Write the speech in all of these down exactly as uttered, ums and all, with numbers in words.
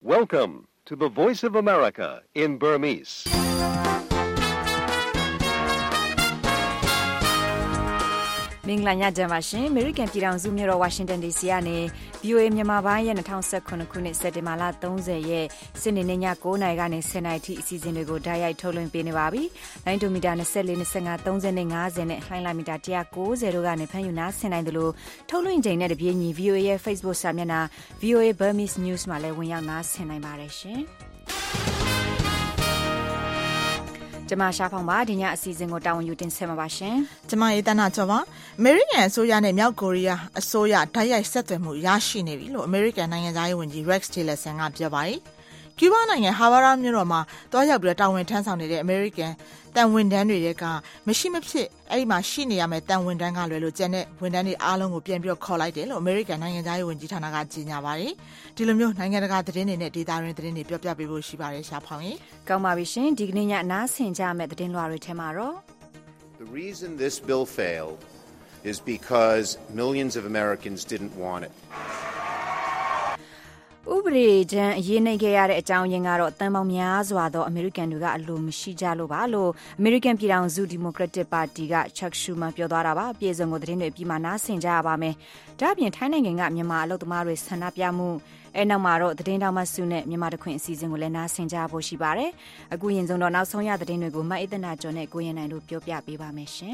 Welcome to the Voice of America in Burmese. ။မင်္ဂလာညချမ်းပါရှင်။ American ပြည်ထောင်စုမြို့တော် Washington ဒီ စီ ကနေ ဗွီအိုအေ မြန်မာပိုင်းရဲ့၂၀၁၇ခုနှစ်စက်တင်ဘာလ၃၀ရက်စနေနေ့ည၉နာရီကနေ၁၀နာရီထိအစီအစဉ်တွေကိုဓာတ်ရိုက်ထုတ်လွှင့်ပေးနေပါပြီ။လိုင်းဒိုမီတာ၂၄ ၂၅ ၃၀နဲ့၅၀နဲ့လှိုင်းလာမီတာ၁၉၀တို့ကနေဖမ်းယူနာဆင်နိုင်တယ်လို့ထုတ်လွှင့်ချိန်နဲ့တပြေးညီ ဗွီအိုအေ ရဲ့ Facebook စာမျက်နှာ ဗွီအိုအေ Burmese News မှာလည်းဝင်ရောက်နာဆင်နိုင်ပါတယ်ရှင်။ကျမရှားဖောင်ပါဒီညအစီအစဉ်ကိုတာဝန်ယူတင်ဆက်မှာပါရှင်။ကျမရေးတနာချောပါအမေရိကန်အစိုးရနဲ့မြောက်ကိုရီးယားအစိုးရဓာတ်ရိုက်ဆက်သွယ်မှုရရှိနေပြီလို့အမေရိကန်နိုင်ငံသားရေးဝန်ကြီး Rex Tillerson ကပြောပါတယ်။ကျူးဘားနိုင်ငံဟာဗာရာမြို့တော်မှာတွားရောက်ပြီးတာဝန်ထမ်းဆောင်နေတဲ့အမေရိကန်တန်ဝန်ထမ်းတွေကမရှိမဖြစ်အဲ့ဒီမှာရှိနေရမယ့်တန်ဝန်ထမ်းကလွယ်လို့ကျန်တဲ့ဝန်ထမ်းတွေအားလုံးကိုပြန်ပြီးခေါ်လိုက်တယ်လို့အမေရိကန်နိုင်ငံသားရေးဝန်ကြီးဌာနကကြေညာပါတယ်။ဒီလိုမျိုးနိုင်ငံတကာသတင်းတွေနဲ့ဒေသတွင်းသတင်းတွေပြောပြပေးဖို့ရှိပါတယ်ရှားဖောင်ရင်။ကောင်းပါပြီရှင်ဒီကနေ့ညနားဆင်ကြမယ့်သတင်းလွှာတွေထဲမှာတော့ The reason this bill failed is because millions of Americans didn't want it. ဥပဒေကြမ်းအရေးနှိမ့်ခဲ့ရတဲ့အကြောင်းရင်းကတော့တန်ပေါင်းများစွာသောအမေရိကန်တွေကအလိုမရှိကြလို့ပါလို့အမေရိကန်ပြည်ထောင်စုဒီမိုကရက်တစ်ပါတီက Chuck Schumer ပြောသွားတာပါပြည်စုံကိုသတင်းတွေပြီးမှနားဆင်ကြရပါမယ်ဒါ့အပြင်ထိုင်းနိုင်ငံကမြန်မာအလုပ်သမားတွေဆန္ဒပြမှုအဲနောက်မှာတော့သတင်းတောက်မှစုနဲ့မြန်မာတခွင်အစီအစဉ်ကိုလည်းနားဆင်ကြဖို့ရှိပါတယ်အခုရင်ဆုံးတော့နောက်ဆုံးရသတင်းတွေကိုမအေးသနာကျော်နဲ့ကိုရင်နိုင်တို့ပြောပြပေးပါမယ်ရှင်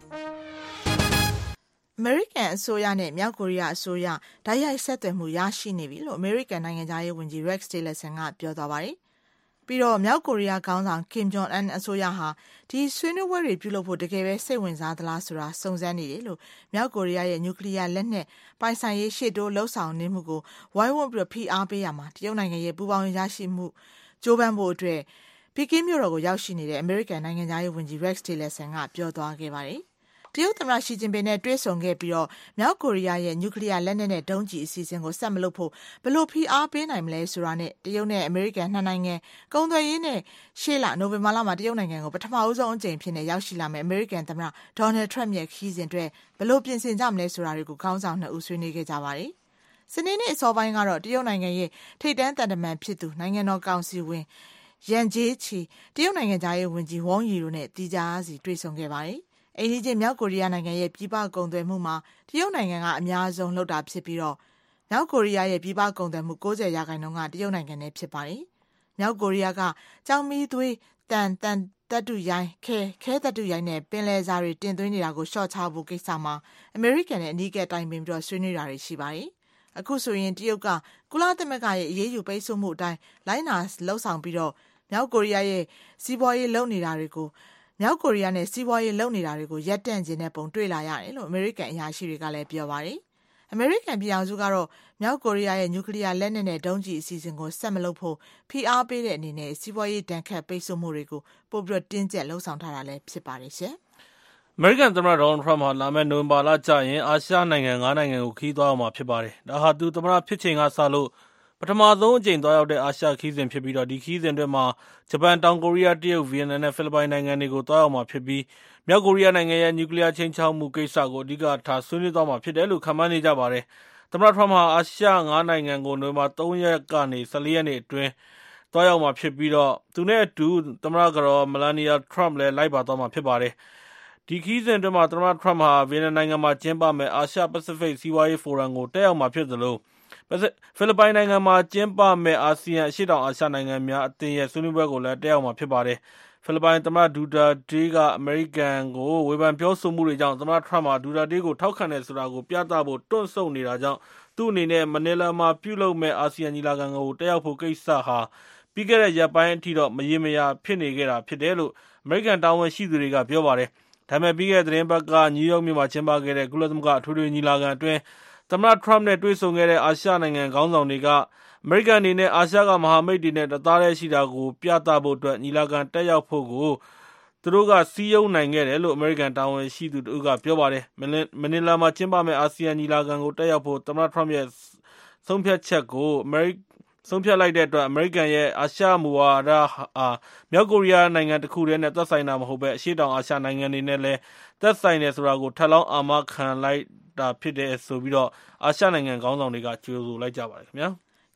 အမေရိကန်အစိုးရနဲ့မြောက်ကိုရီးယားအစိုးရဓာတ်ရိုက်ဆက်သွယ်မှုရရှိနေပြီလို့အမေရိကန်နိုင်ငံသားရေးဝန်ကြီး Rex Tillerson ကပြောသွားပါတယ်။ပြီးတော့မြောက်ကိုရီးယားခေါင်းဆောင် Kim Jong Un အစိုးရဟာဒီဆွေးနွေးပွဲတွေပြုလုပ်ဖို့တကယ်ပဲစိတ်ဝင်စားသလားဆိုတာစုံစမ်းနေတယ်လို့မြောက်ကိုရီးယားရဲ့နျူကလ িয়ার လက်နက်ပိုင်ဆိုင်ရေးရှေ့တိုးလှုပ်ဆောင်နေမှုကိုဝိုင်းဝန်းပြီးဖိအားပေးရမှာတရုတ်နိုင်ငံရဲ့ပူးပေါင်းရရှိမှုကြိုးပမ်းဖို့အတွက်ပီကင်းမြို့တော်ကိုရောက်ရှိနေတဲ့အမေရိကန်နိုင်ငံသားရေးဝန်ကြီး Rex Tillerson ကပြောသွားခဲ့ပါတယ်။တရုတ်သမ္မတရှီကျင်ပင်နဲ့တွေ့ဆုံခဲ့ပြီးတော့မြောက်ကိုရီးယားရဲ့နျူကလ িয়ার လက်နက်နဲ့ဒုံးကျည်အစီအစဉ်ကိုဆက်မလုပ်ဖို့ဘယ်လိုဖိအားပေးနိုင်မလဲဆိုတာနဲ့တရုတ်နဲ့အမေရိကန်နှစ်နိုင်ငံကုန်သွယ်ရေးနဲ့ရှေ့လနိုဝင်ဘာလမှာတရုတ်နိုင်ငံကိုပထမအဆုံးအကြိမ်ဖြစ်နေရောက်ရှိလာမယ့်အမေရိကန်သမ္မတဒေါ်နယ်ထရမ့်ရဲ့ခီးစဉ်အတွက်ဘယ်လိုပြင်ဆင်ကြမလဲဆိုတာတွေကိုခေါင်းဆောင်နှစ်ဦးဆွေးနွေးခဲ့ကြပါတယ်။စနေနေ့အစောပိုင်းကတော့တရုတ်နိုင်ငံရဲ့ထိပ်တန်းသံတမန်ဖြစ်သူနိုင်ငံတော်ကောင်စီဝင်ရန်ဂျေးချီတရုတ်နိုင်ငံသားရေးဝန်ကြီးဝမ်ယီတို့နဲ့တီဂျာစီတွေ့ဆုံခဲ့ပါတယ်။အိန္ဒိယမြောက်ကိုရီးယားနိုင်ငံရဲ့ပြည်ပကုန်သွယ်မှုမှာတရုတ်နိုင်ငံကအများဆုံးလှုပ်တာဖြစ်ပြီးတော့မြောက်ကိုရီးယားရဲ့ပြည်ပကုန်သွယ်မှု၉၀ရာခိုင်နှုန်းကတရုတ်နိုင်ငံနဲ့ဖြစ်ပါတယ်။မြောက်ကိုရီးယားကကြောင်မီးသွေးတန်တန်တပ်တုရိုင်းခဲခဲတပ်တုရိုင်းနဲ့ပင်လယ်စာတွေတင်သွင်းနေတာကိုရှော့ချဖို့ကိစ္စမှာအမေရိကန်နဲ့အနီးကပ်တိုင်ပင်ပြီးတော့ဆွေးနွေးတာတွေရှိပါတယ်။အခုဆိုရင်တရုတ်ကကုလသမဂ္ဂရဲ့အရေးယူပိတ်ဆို့မှုအတိုင်းလိုင်းနာလှုပ်ဆောင်ပြီးတော့မြောက်ကိုရီးယားရဲ့စီးပွားရေးလုပ်နေတာတွေကိုမြောက်ကိုရီးယားနဲ့စီးပွားရေးလုပ်နေတာတွေကိုရပ်တန့်ခြင်းနဲ့ပုံတွေ့လာရတယ်လို့အမေရိကန်အရာရှိတွေကလည်းပြောပါတယ်။အမေရိကန်ပြည်ထောင်စုကတော့မြောက်ကိုရီးယားရဲ့နျူကလ িয়ার လက်နက်နဲ့ဒုံးကျည်အစီအစဉ်ကိုဆက်မလုပ်ဖို့ဖိအားပေးတဲ့အနေနဲ့စီးပွားရေးတန်ခတ်ပိတ်ဆို့မှုတွေကိုပိုပြီးတင်းကျပ်လှုံ့ဆော်ထားတာလည်းဖြစ်ပါတယ်ရှင်။အမေရိကန်သမ္မတဒေါ်နယ်ထရမ့်ဟာလာမယ့်နိုဝင်ဘာလကျရင်အာရှနိုင်ငံ၅နိုင်ငံကိုခီးသွားအောင်မှာဖြစ်ပါတယ်။ဒါဟာသူသမ္မတဖြစ်ချိန်ကစလို့ပထမဆုံးအကြိမ်သွားရောက်တဲ့အာရှခီးစဉ်ဖြစ်ပြီးတော့ဒီခီးစဉ်အတွင်းမှာဂျပန်တောင်ကိုရီးယားတရုတ်ဗီယက်နမ်နဲ့ဖိလစ်ပိုင်နိုင်ငံတွေကိုသွားရောက်မှာဖြစ်ပြီးမြောက်ကိုရီးယားနိုင်ငံရဲ့နျူကလ িয়ার ချိန်ချောက်မှုကိစ္စကိုအဓိကထားဆွေးနွေးသွားမှာဖြစ်တယ်လို့ခန့်မှန်းနေကြပါတယ်။သမ္မတထရမ့်ဟာအာရှ၅နိုင်ငံကိုနိုဝင်ဘာ၃ရက်ကနေ၁၄ရက်နေ့အတွင်းသွားရောက်မှာဖြစ်ပြီးတော့သူနဲ့အတူသမ္မတကတော်မလာနီယာထရမ့်လည်းလိုက်ပါသွားမှာဖြစ်ပါတယ်။ဒီခီးစဉ်အတွင်းမှာသမ္မတထရမ့်ဟာဗီယက်နမ်နိုင်ငံမှာကျင်းပမယ့်အာရှပစိဖိတ်စီးပွားရေးဖိုရမ်ကိုတက်ရောက်မှာဖြစ်သလိုဖိလစ်ပိုင်နိုင်ငံမှာကျင်းပမယ့်အာဆီယံအရှေ့တောင်အာရှနိုင်ငံများအသင်းရဲ့ဆွေးနွေးပွဲကိုလည်းတက်ရောက်မှာဖြစ်ပါတယ်။ဖိလစ်ပိုင်သမ္မတဒူတာတေးကအမေရိကန်ကိုဝေဖန်ပြောဆိုမှုတွေကြောင့်သမ္မတထရမ့်ဟာဒူတာတေးကိုထောက်ခံတယ်ဆိုတာကိုပြသဖို့တွန့်ဆုတ်နေတာကြောင့်သူ့အနေနဲ့မနီလာမှာပြုလုပ်မယ့်အာဆီယံညီလာခံကိုတက်ရောက်ဖို့ကိစ္စဟာပြီးခဲ့တဲ့ရက်ပိုင်းအထိတော့မရေမရာဖြစ်နေခဲ့တာဖြစ်တယ်လို့အမေရိကန်တာဝန်ရှိသူတွေကပြောပါတယ်။ဒါပေမဲ့ပြီးခဲ့တဲ့သတင်းပတ်ကနယူးယောက်မြို့မှာကျင်းပခဲ့တဲ့ကုလသမဂ္ဂအထွေထွေညီလာခံအတွင်းသမ္မတထရမ့်နဲ့တွေ့ဆုံခဲ့တဲ့အာရှနိုင်ငံခေါင်းဆောင်တွေကအမေရိကန်အနေနဲ့အာရှကမဟာမိတ်တွေနဲ့တသားတည်းရှိတာကိုပြသဖို့အတွက်ညီလာခံတက်ရောက်ဖို့ကိုသူတို့ကစီးရုံးနိုင်ခဲ့တယ်လို့အမေရိကန်တာဝန်ရှိသူတို့ကပြောပါတယ်။မနီလာမှာကျင်းပမယ့်အာဆီယံညီလာခံကိုတက်ရောက်ဖို့သမ္မတထရမ့်ရဲ့ဆုံးဖြတ်ချက်ကိုအမေရိဆုံးဖြတ်လိုက်တဲ့အတွက်အမေရိကန်ရဲ့အာရှမူဝါဒဟာမြောက်ကိုရီးယားနိုင်ငံတစ်ခုတည်းနဲ့သက်ဆိုင်တာမဟုတ်ပဲအရှေ့တောင်အာရှနိုင်ငံတွေနဲ့လည်းသက်ဆိုင်တယ်ဆိုတာကိုထပ်လောင်းအာမခံလိုက်တာဖြစ်တယ်ဆိုပြီးတော့အာရှနိုင်ငံခေါင်းဆောင်တွေကကြိုဆိုလိုက်ကြပါတယ်ခင်ဗျာ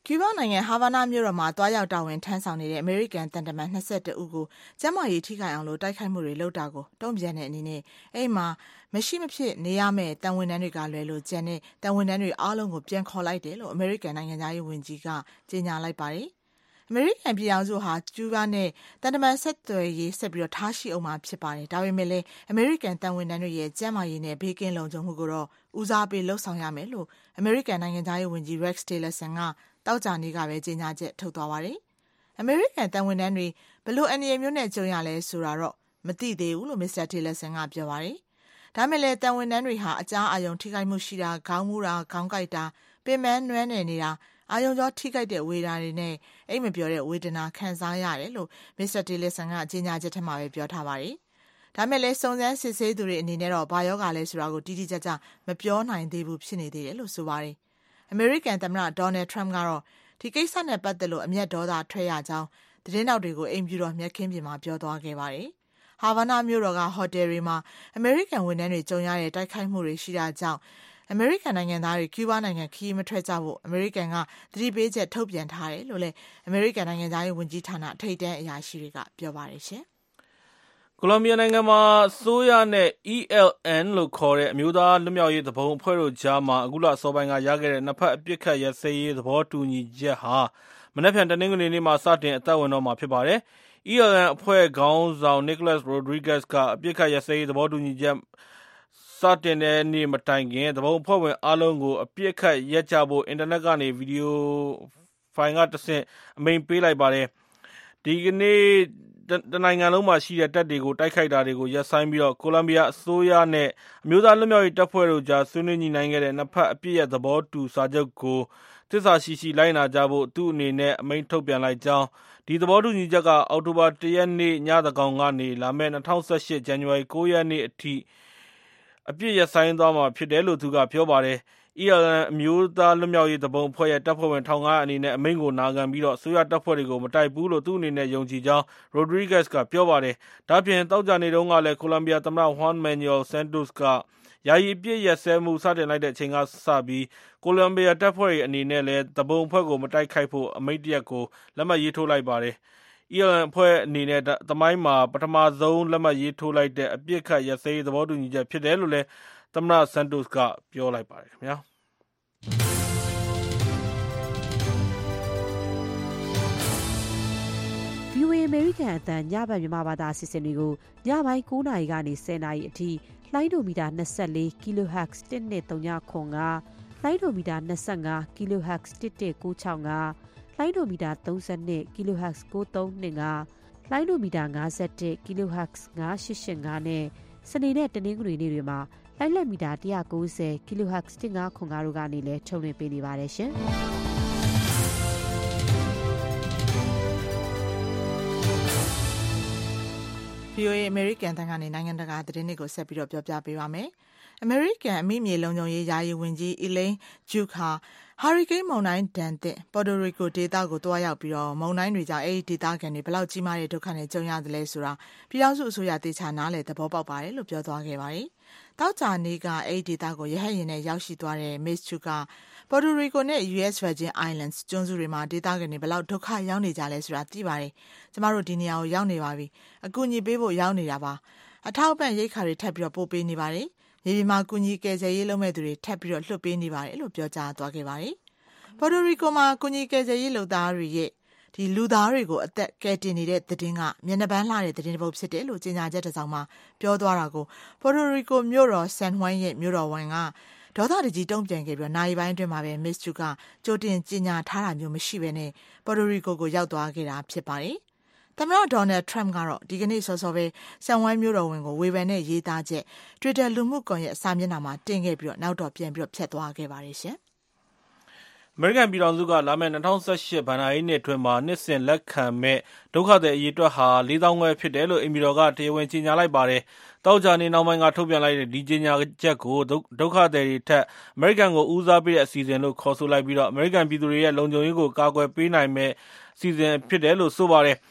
ကျူးဘားနိုင်ငံဟာဗာနာမြို့တော်မှာတွားရောက်တာဝန်ထမ်းဆောင်နေတဲ့အမေရိကန်တန်တမန်၂၁ဦးကိုကျန်းမာရေးထိခိုက်အောင်လို့တိုက်ခိုက်မှုတွေလုပ်တာကိုတုံ့ပြန်တဲ့အနေနဲ့အဲ့မှာမရှိမဖြစ်နေရမယ့်တန်ဝန်ထမ်းတွေကလွယ်လို့ကျန်တဲ့တန်ဝန်ထမ်းတွေအားလုံးကိုပြန်ခေါ်လိုက်တယ်လို့အမေရိကန်နိုင်ငံသားရေးဝန်ကြီးကကြေညာလိုက်ပါတယ်။အမေရိကန်ပြည်ထောင်စုဟာကျူးဘားနဲ့တန်တမန်ဆက်သွယ်ရေးဆက်ပြီးတော့ထားရှိအောင်မှာဖြစ်ပါတယ်။ဒါပေမဲ့လည်းအမေရိကန်တန်ဝန်ထမ်းတွေရဲ့ကျန်းမာရေးနဲ့ဘေးကင်းလုံခြုံမှုကိုတော့ဦးစားပေးလှုပ်ဆောင်ရမယ်လို့အမေရိကန်နိုင်ငံသားရေးဝန်ကြီး Rex Tillerson ကတောက်ကြနေကပဲကြေညာချက်ထုတ်သွားပါတယ်။အမေရိကန်တန်ဝန်ထမ်းတွေဘလို့အနေအမျိုးနဲ့ကြုံရလဲဆိုတာတော့မသိသေးဘူးလို့မစ္စတာ Tillerson ကပြောပါတယ်။ဒါမဲ့လည်းတန်ဝန်ထမ်းတွေဟာအကြားအာရုံထိခိုက်မှုရှိတာခေါင်းမူတာခေါင်းကိုက်တာပင်မနွမ်းနယ်နေတာအာရုံကြောထိခိုက်တဲ့ဝေဒနာတွေနဲ့အိမ်မပြောတဲ့ဝေဒနာခံစားရတယ်လို့မစ္စတာ Tillerson ကကြေညာချက်ထဲမှာပဲပြောထားပါတယ်။ဒါမဲ့လည်းစုံစမ်းစစ်ဆေးသူတွေအနေနဲ့တော့ဘာယောဂလဲဆိုတာကိုတိတိကျကျမပြောနိုင်သေးဘူးဖြစ်နေသေးတယ်လို့ဆိုပါတယ်။အမေရိကန်သမ္မတဒေါ်နယ်ထရမ့်ကတော့ဒီကိစ္စနဲ့ပတ်သက်လို့အမျက်ဒေါသထွက်ရကြောင်းသတင်းတောက်တွေကိုအိမ်ပြူတော်မြက်ခင်းပြင်မှာပြောသွားခဲ့ပါတယ်။ဟာဗာနာမြို့တော်ကဟိုတယ်တွေမှာအမေရိကန်ဝန်ထမ်းတွေကြုံရတဲ့တိုက်ခိုက်မှုတွေရှိတာကြောင့်အမေရိကန်နိုင်ငံသားတွေကျူးဘားနိုင်ငံခီးမထွက်ကြဖို့အမေရိကန်ကသတိပေးချက်ထုတ်ပြန်ထားတယ်လို့လည်းအမေရိကန်နိုင်ငံသားရေးဝန်ကြီးဌာနထိပ်တန်းအရာရှိတွေကပြောပါတယ်ရှင်။ကိုလံဘီယာနိုင်ငံမှာအစိုးရနဲ့ E L N လို့ခေါ်တဲ့အမျိုးသားလွတ်မြောက်ရေးသဘုံအဖွဲ့တို့ကြားမှာအခုလအစောပိုင်းကရခဲ့တဲ့နှစ်ဖက်အပစ်အခတ်ရပ်စဲရေးသဘောတူညီချက်ဟာမနက်ဖြန်တနင်္ဂနွေနေ့မှာစတင်အသက်ဝင်တော့မှာဖြစ်ပါတယ်။ E L N အဖွဲ့ခေါင်းဆောင် Nicholas Rodriguez ကအပစ်အခတ်ရပ်စဲရေးသဘောတူညီချက်စတင်တဲ့နေ့မတိုင်ခင်သဘုံအဖွဲ့ဝင်အားလုံးကိုအပစ်အခတ်ရပ်ကြဖို့အင်တာနက်ကနေဗီဒီယိုဖိုင်ကတဆင့်အမိန့်ပေးလိုက်ပါတယ်။ဒီကနေ့တနိုင်ငံလုံးမှာရှိတဲ့တပ်တွေကိုတိုက်ခိုက်တာတွေကိုရပ်ဆိုင်းပြီးတော့ကိုလံဘီယာအစိုးရနဲ့အမျိုးသားလွတ်မြောက်ရေးတပ်ဖွဲ့တို့ကြားဆွေးနွေးညှိနှိုင်းခဲ့တဲ့နှစ်ဖက်အပစ်ရပ်သဘောတူစာချုပ်ကိုသစ္စာရှိရှိလိုက်နာကြဖို့သူ့အနေနဲ့အမိန့်ထုတ်ပြန်လိုက်ကြောင်းဒီသဘောတူညီချက်ကအောက်တိုဘာ၁ရက်နေ့ညသကောင်ကနေလာမယ့်၂၀၁၈ဇန်နဝါရီ၉ရက်နေ့အထိအပြစ်ရပ်ဆိုင်းသွားမှာဖြစ်တယ်လို့သူကပြောပါတယ်။ E L N အမျိုးသားလွတ်မြောက်ရေးသဘုံအဖွဲ့ရဲ့တပ်ဖွဲ့ဝင်၁၅၀၀အနေနဲ့အမိန့်ကိုနာခံပြီးတော့အစိုးရတပ်ဖွဲ့တွေကိုမတိုက်ဘူးလို့သူ့အနေနဲ့ယုံကြည်ကြောင်း Rodriguez ကပြောပါတယ်။ဒါ့အပြင်သောကြာနေ့တုန်းကလည်းကိုလံဘီယာသမ္မတ Juan Manuel Santos ကယာယီအပြစ်ရပ်စဲမှုစတင်လိုက်တဲ့အချိန်ကစပြီးကိုလံဘီယာတပ်ဖွဲ့အနေနဲ့လည်းသဘုံအဖွဲ့ကိုမတိုက်ခိုက်ဖို့အမိန့်တရက်ကိုလက်မှတ်ရေးထိုးလိုက်ပါတယ်။ E L N အဖွဲ့အနေနဲ့သမိုင်းမှာပထမဆုံးလက်မှတ်ရေးထိုးလိုက်တဲ့အပစ်အခတ်ရပ်စဲရေးသဘောတူညီချက်ဖြစ်တယ်လို့လည်းသမ္မတ Santos ကပြောလိုက်ပါတယ်ခင်ဗျာ။ဗွီအိုအေ အမေရိကန်အသံညဘက်မြန်မာဘာသာအစီအစဉ်တွေကိုညပိုင်း၉နာရီကနေ၁၀နာရီအထိလိုင်းဒိုမီတာ၂၄ kilohertz တစ်နှစ်၃ညခွန်ကလိုင်းဒိုမီတာ၂၅ kilohertz တစ်တစ်၉၆ငါလိုင်းဒိုမီတာ၃၂ kilohertz ၉၃၂ငါလိုင်းဒိုမီတာ၅၁ kilohertz ၅၈၈ငါနဲ့စနေနဲ့တနင်္ဂနွေနေ့တွေမှာလိုင်းလက်မီတာ၁၉၀ kilohertz တစ်၅ခွန်ကတို့ကနေလည်းထုတ်လွှင့်ပေးနေပါတယ်ရှင်။ဗွီအိုအေ အမေရိကန်တန်ကနေနိုင်ငံတကာသတင်းတွေကိုဆက်ပြီးတော့ပြောပြပေးပါမယ်။အမေရိကန်အမိမြေလုံခြုံရေးယာယီဝန်ကြီး Elaine Duke ဟာဟာရီကိန်းမုန်တိုင်းဒဏ်သင့်ပေါ်တိုရီကိုဒေသကိုတွားရောက်ပြီးတော့မုန်တိုင်းတွေကြောင့်အဲဒီဒေသခံတွေဘယ်လောက်ကြီးမားတဲ့ဒုက္ခနဲ့ကြုံရတယ်လဲဆိုတာပြည်ထောင်စုအစိုးရတေချာနားလည်သဘောပေါက်ပါတယ်လို့ပြောသွားခဲ့ပါတယ်။တောက်ကြနေ့ကအဲဒီဒေသကိုရဟတ်ယာဉ်နဲ့ရောက်ရှိသွားတဲ့ Miss Duke ကပေါ်တိုရီကိုနဲ့ U S Virgin Islands ကျွန်းစုတွေမှာဒေသခံတွေဘယ်လောက်ဒုက္ခရောက်နေကြလဲဆိုတာသိပါတယ်။ကျမတို့ဒီနေရာကိုရောက်နေပါပြီ။အကူအညီပေးဖို့ရောက်နေတာပါ။အထောက်အပံ့ရိတ်ခါတွေထပ်ပြီးတော့ပို့ပေးနေပါတယ်။မြေပြင်မှာကူညီကယ်ဆယ်ရေးလုပ်မဲ့သူတွေထပ်ပြီးတော့လွှတ်ပေးနေပါတယ်လို့ပြောကြားသွားခဲ့ပါတယ်။ပေါ်တိုရီကိုမှာကူညီကယ်ဆယ်ရေးလုပ်သားတွေရဲ့ဒီလူသားတွေကိုအသက်ကယ်တင်နေတဲ့သတင်းကမျက်နှာပန်းလှတဲ့သတင်းတစ်ပုဒ်ဖြစ်တယ်လို့ကြေညာချက်တစ်စောင်မှာပြောသွားတာကိုပေါ်တိုရီကိုမြို့တော်ဆန်ဟွိုင်းရဲ့မြို့တော်ဝန်ကဒေါသတကြီးတုံ့ပြန်ခဲ့ပြီးတော့နိုင်ပိုင်းအတွင်းမှာပဲ Miss Duke ကကြိုတင်ကြေညာထားတာမျိုးမရှိဘဲနဲ့ပေါ်တိုရီကိုကိုရောက်သွားခဲ့တာဖြစ်ပါတယ်။သမ္မတဒေါ်နယ်ထရမ့်ကတော့ဒီကနေ့စောစောပဲဆန်ဝိုင်းမြို့တော်ဝန်ကိုဝေဖန်တဲ့ရေးသားချက် Twitter လူမှုကွန်ရက်စာမျက်နှာမှာတင်ခဲ့ပြီးတော့နောက်တော့ပြန်ပြီးတော့ဖျက်သွားခဲ့ပါတယ်ရှင်။အမေရိကန်ပြည်ထောင်စုကလာမယ့်၂၀၁၈ဘဏ္ဍာရေးနှစ်အတွင်းမှာနှစ်စဉ်လက်ခံမဲ့ဒုက္ခသည်အရေအတွက်ဟာလေးသောင်းခွဲဖြစ်တယ်လို့အိမ်ပြည်တော်ကတရားဝင်ကြေညာလိုက်ပါတယ်။တောက်ကြနေနောက်ပိုင်းကထုတ်ပြန်လိုက်တဲ့ဒီကြေညာချက်ကိုဒုက္ခသည်တွေထက်အမေရိကန်ကိုဦးစားပေးတဲ့အစီအစဉ်လို့ခေါ်ဆိုလိုက်ပြီးတော့အမေရိကန်ပြည်သူတွေရဲ့လုံခြုံရေးကိုကာကွယ်ပေးနိုင်မဲ့အစီအစဉ်ဖြစ်တယ်လို့ဆိုပါတယ်။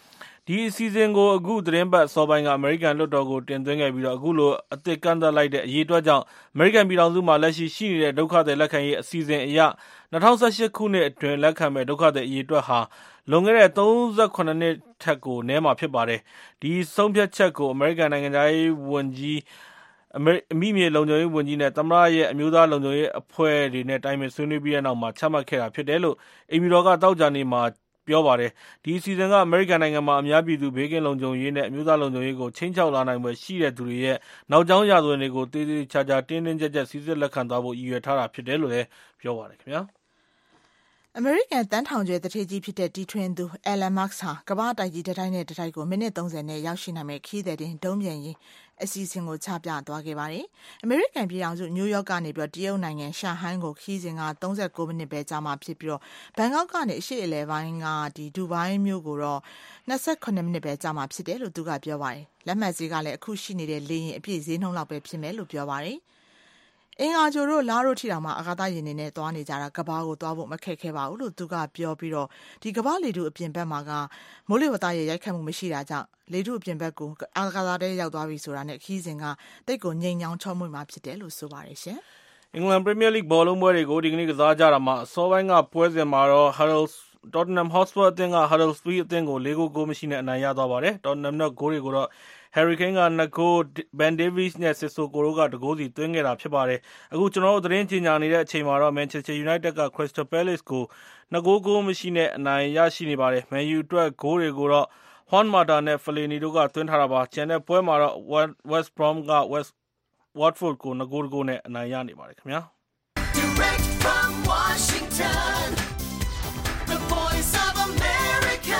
ဒီအစီအစဉ်ကိုအခုသတင်းပတ်စောပိုင်းကအမေရိကန်လွှတ်တော်ကိုတင်သွင်းခဲ့ပြီးတော့အခုလိုအသစ်ကန့်သတ်လိုက်တဲ့အရေးအတွက်ကြောင့်အမေရိကန်ပြည်ထောင်စုမှာလက်ရှိရှိနေတဲ့ဒုက္ခသည်လက်ခံရေးအစီအစဉ်အရ၂၀၁၈ခုနှစ်အတွင်းလက်ခံမဲ့ဒုက္ခသည်အရေးအတွက်ဟာလွန်ခဲ့တဲ့သုံးဆယ့်ခုနှစ်နှစ်ထက်ကိုနည်းမှာဖြစ်ပါတယ်။ဒီဆုံးဖြတ်ချက်ကိုအမေရိကန်နိုင်ငံသားရေးဝန်ကြီးအမိမြေလုံခြုံရေးဝန်ကြီးနဲ့သမ္မတရဲ့အမျိုးသားလုံခြုံရေးအဖွဲ့တွေနဲ့တိုင်ပင်ဆွေးနွေးပြီးတဲ့နောက်မှာချမှတ်ခဲ့တာဖြစ်တယ်လို့အိမ်ဖြူတော်ကတောက်ကြနေမှာပြောပါတယ်ဒီအစီအစဉ်ကအမေရိကန်နိုင်ငံမှာအများပြည်သူဘေးကင်းလုံခြုံရေးနဲ့အမျိုးသားလုံခြုံရေးကိုချင်းချောက်လာနိုင်ပွဲရှိတဲ့သူတွေရဲ့နောက်ကျောင်းရာဇဝင်တွေကိုတည်တည်ချာချာတင်းတင်းကြပ်ကြပ်စီစစ်လက်ခံသွားဖို့ရည်ရွယ်ထားတာဖြစ်တယ်လို့လည်းပြောပါတယ်ခင်ဗျာအမေရိကန်တန်းထောင်ကျဲတထေးကြီးဖြစ်တဲ့တီထွင်သူ Elon Musk ဟာကမ္ဘာတိုက်ကြီးတစ်တိုင်းနဲ့တစ်တိုင်းကိုမိနစ်သုံးဆယ်နဲ့ရောက်ရှိနိုင်မဲ့ခီးတဲ့တင်ဒုံးပြန်ရင်အစီအစဉ်ကိုချပြသွားခဲ့ပါတယ်။အမေရိကန်ပြည်ထောင်စုနယူးယောက်ကနေပြီးတော့တရုတ်နိုင်ငံရှန်ဟိုင်းကိုခီးစဉ်ကသုံးဆယ်ကိုမိနစ်ပဲကြာမှဖြစ်ပြီးတော့ဘန်ကောက်ကနေအရှေ့အလယ်ပိုင်းကဒီဒူဘိုင်းမြို့ကိုတော့၂၈မိနစ်ပဲကြာမှဖြစ်တယ်လို့သူကပြောပါတယ်။လက်မှတ်ဈေးကလည်းအခုရှိနေတဲ့လေရင်အပြည့်ဈေးနှုန်းလောက်ပဲဖြစ်မယ်လို့ပြောပါတယ်။အင်္ဂါဂျိုတို့လားတို့ထီတောင်မှအာကာသယာဉ်နေနဲ့သွားနေကြတာကဘာကိုသွားဖို့မခက်ခဲပါဘူးလို့သူကပြောပြီးတော့ဒီကဘာလေထုအပြင်ဘက်မှာကမိုးလေဝသရဲ့ရိုက်ခတ်မှုမရှိတာကြောင့်လေထုအပြင်ဘက်ကိုအာကာသထဲရောက်သွားပြီဆိုတာနဲ့ခီးစဉ်ကတိတ်ကိုငြိမ်ညောင်းချောမွေ့မှာဖြစ်တယ်လို့ဆိုပါတယ်ရှင်အင်္ဂလန်ပရီးမီးယားလိဂ်ဘောလုံးပွဲတွေကိုဒီကနေ့ကစားကြတာမှာအစောပိုင်းကပွဲစဉ်မှာတော့ Huddle Tottenham Hotspur အသင်းက Huddersfield အသင်းကို၄ဂိုးကိုမရှိနဲ့အနိုင်ရသွားပါတယ် Tottenham နဲ့ဂိုးတွေကိုတော့Harry Kane ကနှစ်ဂိုး Ben Davies နဲ့ Sissoko တို့ကတစ်ဂိုးစီသွင်းခဲ့တာဖြစ်ပါတယ်။အခုကျွန်တော်တို့သတင်းကြေညာနေတဲ့အချိန်မှာတော့ Manchester United က Crystal Palace ကိုနှစ်ဂိုးကိုမရှိနဲ့အနိုင်ရရှိနေပါတယ်။ Man U အတွက်ဂိုးတွေကိုတော့ Juan Mata နဲ့ Fellaini တို့ကသွင်းထားတာပါ။ကျန်တဲ့ပွဲမှာတော့ West Brom က West Watford ကိုနှစ်ဂိုးတစ်ဂိုးနဲ့အနိုင်ရနေပါတယ်ခင်ဗျာ။ Direct from Washington, the Voice of America,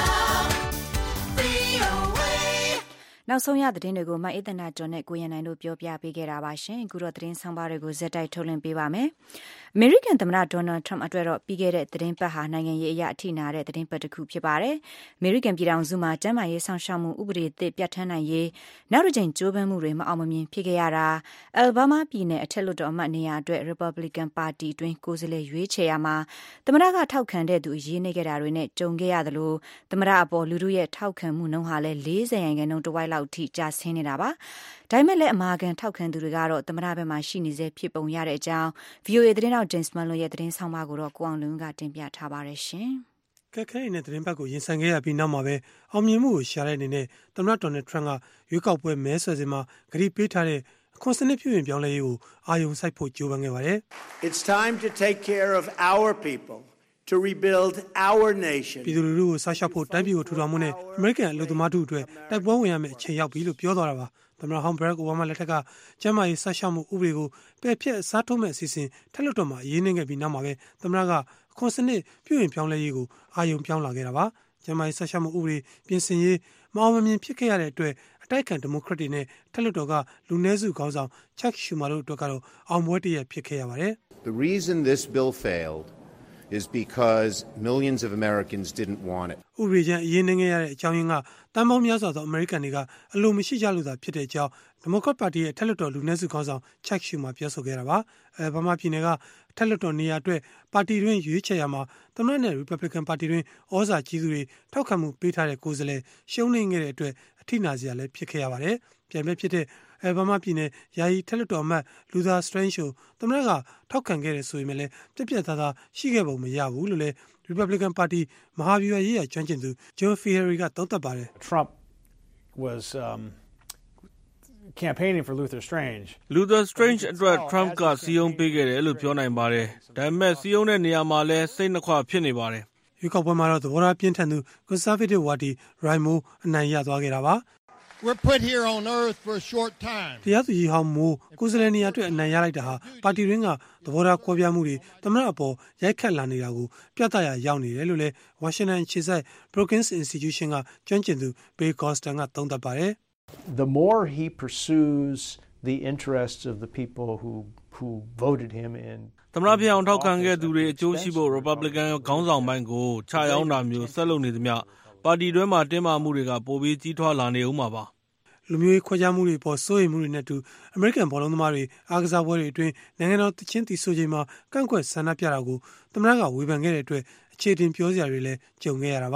နောက်ဆုံးရသတင်းတွေကိုမအေးသနာကျော်နဲ့ကိုရန်နိုင်တို့ပြောပြပေးခဲ့တာပါရှင်အခုတော့သတင်းဆောင်ပါတွေကိုဇက်တိုက်ထုတ်လွှင့်ပေးပါမယ်အမေရိကန်သမ္မတဒေါ်နယ်ထရမ့်အတွက်တော့ပြီးခဲ့တဲ့သတင်းပတ်ဟာနိုင်ငံရေးအရာအထိနာတဲ့သတင်းပတ်တစ်ခုဖြစ်ပါတယ်အမေရိကန်ပြည်ထောင်စုမှာကျန်းမာရေးဆောင်ရှောက်မှုဥပဒေသစ်ပြဋ္ဌာန်းနိုင်ရေးနောက်တစ်ကြိမ်ကြိုးပမ်းမှုတွေမအောင်မမြင်ဖြစ်ခဲ့ရတာအယ်ဘားမားပြည်နယ်အထက်လွှတ်တော်အမတ်နေရာအတွက် Republican ပါတီတွင်ကိုယ်စားလှယ်ရွေးချယ်ရမှာသမ္မတကထောက်ခံတဲ့သူအရေးနေခဲ့တာတွေနဲ့ကြုံခဲ့ရသလိုသမ္မတအပေါ်လူထုရဲ့ထောက်ခံမှုနှုန်းဟာလည်း၄၀ရာခိုင်နှုန်းတဝိုက်လောက်ထိကျဆင်းနေတာပါဒါပေမဲ့လည်းအမာခံထောက်ခံသူတွေကတော့သမ္မတဘက်မှာရှိနေစေဖြစ်ပုံရတဲ့အကြောင်း ဗွီအိုအေ သတင်းတောက် James Malone ရဲ့သတင်းဆောင်မကိုတော့ကိုအောင်လွင်ကတင်ပြထားပါတယ်ရှင်။ကက်ခဲနေတဲ့သတင်းပတ်ကိုရင်ဆိုင်ခဲ့ရပြီးနောက်မှာပဲအောင်မြင်မှုကိုရှာတဲ့အနေနဲ့သမ္မတဒေါ်နယ်ထရမ့်ကရွေးကောက်ပွဲမဲဆွယ်စဉ်မှာဂရီပေးထားတဲ့အခွန်စနစ်ပြုပြင်ပြောင်းလဲရေးကိုအာရုံစိုက်ဖို့ကြိုးပမ်းခဲ့ပါတယ်။ It's time to take care of our people, to rebuild our nation. ပြည်သူလူထုကိုစားရှောက်ဖို့တိုင်းပြည်ကိုထူထောင်မှုနဲ့အမေရိကန်အလုပ်သမားတို့အတွက်တိုက်ပွဲဝင်ရမယ့်အချိန်ရောက်ပြီလို့ပြောသွားတာပါ။သမ္မတဟောင်းဘရက်အိုဘားမားလက်ထက်ကကျန်းမာရေးစားရှောက်မှုဥပဒေကိုပယ်ဖျက်အစားထိုးမဲ့အစီအစဉ်ထက်လွှတ်တော်မှာအရေးနှင်းခဲ့ပြီးနောက်မှာပဲသမ္မတကအခွန်စနစ်ပြုပြင်ပြောင်းလဲရေးကိုအာရုံပြောင်းလာခဲ့တာပါ။ကျန်းမာရေးစားရှောက်မှုဥပဒေပြင်ဆင်ရေးမအောင်မမြင်ဖြစ်ခဲ့ရတဲ့အတွက်အတိုက်အခံဒီမိုကရက်တွေနဲ့ထက်လွှတ်တော်ကလူနည်းစုခေါင်းဆောင် Chuck Schumer တို့အတွက်ကတော့အောင်ပွဲတစ်ရပ်ဖြစ်ခဲ့ရပါတယ်။ The reason this bill failed is because millions of Americans didn't want it. ဥပဒေကြမ်းအရေးနှင်းခဲ့ရတဲ့အကြောင်းရင်းကတန်ပေါင်းများစွာသောအမေရိကန်တွေကအလိုမရှိကြလို့သာဖြစ်တဲ့အကြောင်းဒီမိုကရက်ပါတီရဲ့ထက်လွှတ်တော်လူနည်းစုခေါင်းဆောင် Chuck Schumer ပြောဆိုခဲ့တာပါ။အဲဘားမားပြည်နယ်ကထက်လွှတ်တော်နေရာအတွက်ပါတီတွင်ရွေးချယ်ရမှာသမ္မတနဲ့ Republican ပါတီတွင်ဩဇာကြီးသူတွေထောက်ခံမှုပေးထားတဲ့ကိုယ်စားလှယ်ရှုံးနိမ့်ခဲ့တဲ့အတွက်အထိနာစရာလည်းဖြစ်ခဲ့ရပါတယ်။ပြန်ပဲဖြစ်တဲ့အဲဘားမားပြည်နယ်ယာယီထက်လွှတ်တော်အမတ်လူသာစထရန့်ရှိုသမ္မတကထောက်ခံခဲ့တယ်ဆိုရင်လည်းပြက်ပြက်သားသားရှိခဲ့ပုံမရဘူးလို့လည်း Republican ပါတီမဟာဗျူဟာရေးရာကျွမ်းကျင်သူ John Ferry ကသုံးသပ်ပါတယ်။ Trump was um, campaigning for Luther Strange. Luther Strange အတွက် Trump ကစီယုံပေးခဲ့တယ်လို့ပြောနိုင်ပါတယ်။ဒါပေမဲ့စီယုံတဲ့နေရာမှာလည်းစိတ်နှခွဖြစ်နေပါတယ်။ရွေးကောက်ပွဲမှာတော့သဘောထားပြင်းထန်သူ Conservative ဝါဒီ Raimo အနိုင်ရသွားခဲ့တာပါ။ We're put here on earth for a short time. တရားသူကြီးဟောင်းမိုးကိုယ်စားလှယ်နေရာအတွက်အနိုင်ရလိုက်တာဟာပါတီရင်းကသဘောထားကွဲပြားမှုတွေသမ္မတအပေါ်ရိုက်ခတ်လာနေတာကိုပြသရာရောက်နေတယ်လို့လည်း Washington ခြေစိုက် Brookings Institution ကကျွမ်းကျင်သူ Bill Costin ကသုံးသပ်ပါတယ်။ The more he pursues the interests of the people who who voted him in သမ္မတပြောင်းထောက်ခံခဲ့သူတွေအကျိုးရှိဖို့ Republican ခေါင်းဆောင်ပိုင်းကိုခြာရောက်တာမျိုးဆက်လုပ်နေသမျှပါတီတွင်းမှာတင်းမာမှုတွေကပိုပြီးကြီးထွားလာနေဦးမှာပါလူမျိုးရေးခွဲခြားမှုတွေပေါ်စိုးရိမ်မှုတွေနဲ့တူအမေရိကန်ဘောလုံးသမားတွေအားကစားပွဲတွေအတွင်းနိုင်ငံတော်တချင်းတီဆိုချိန်မှာကန့်ကွက်ဆန္ဒပြတာကိုသမ္မတကဝေဖန်ခဲ့တဲ့အတွက်အခြေတင်ပြောစရာတွေလည်းကြုံခဲ့ရတာပါ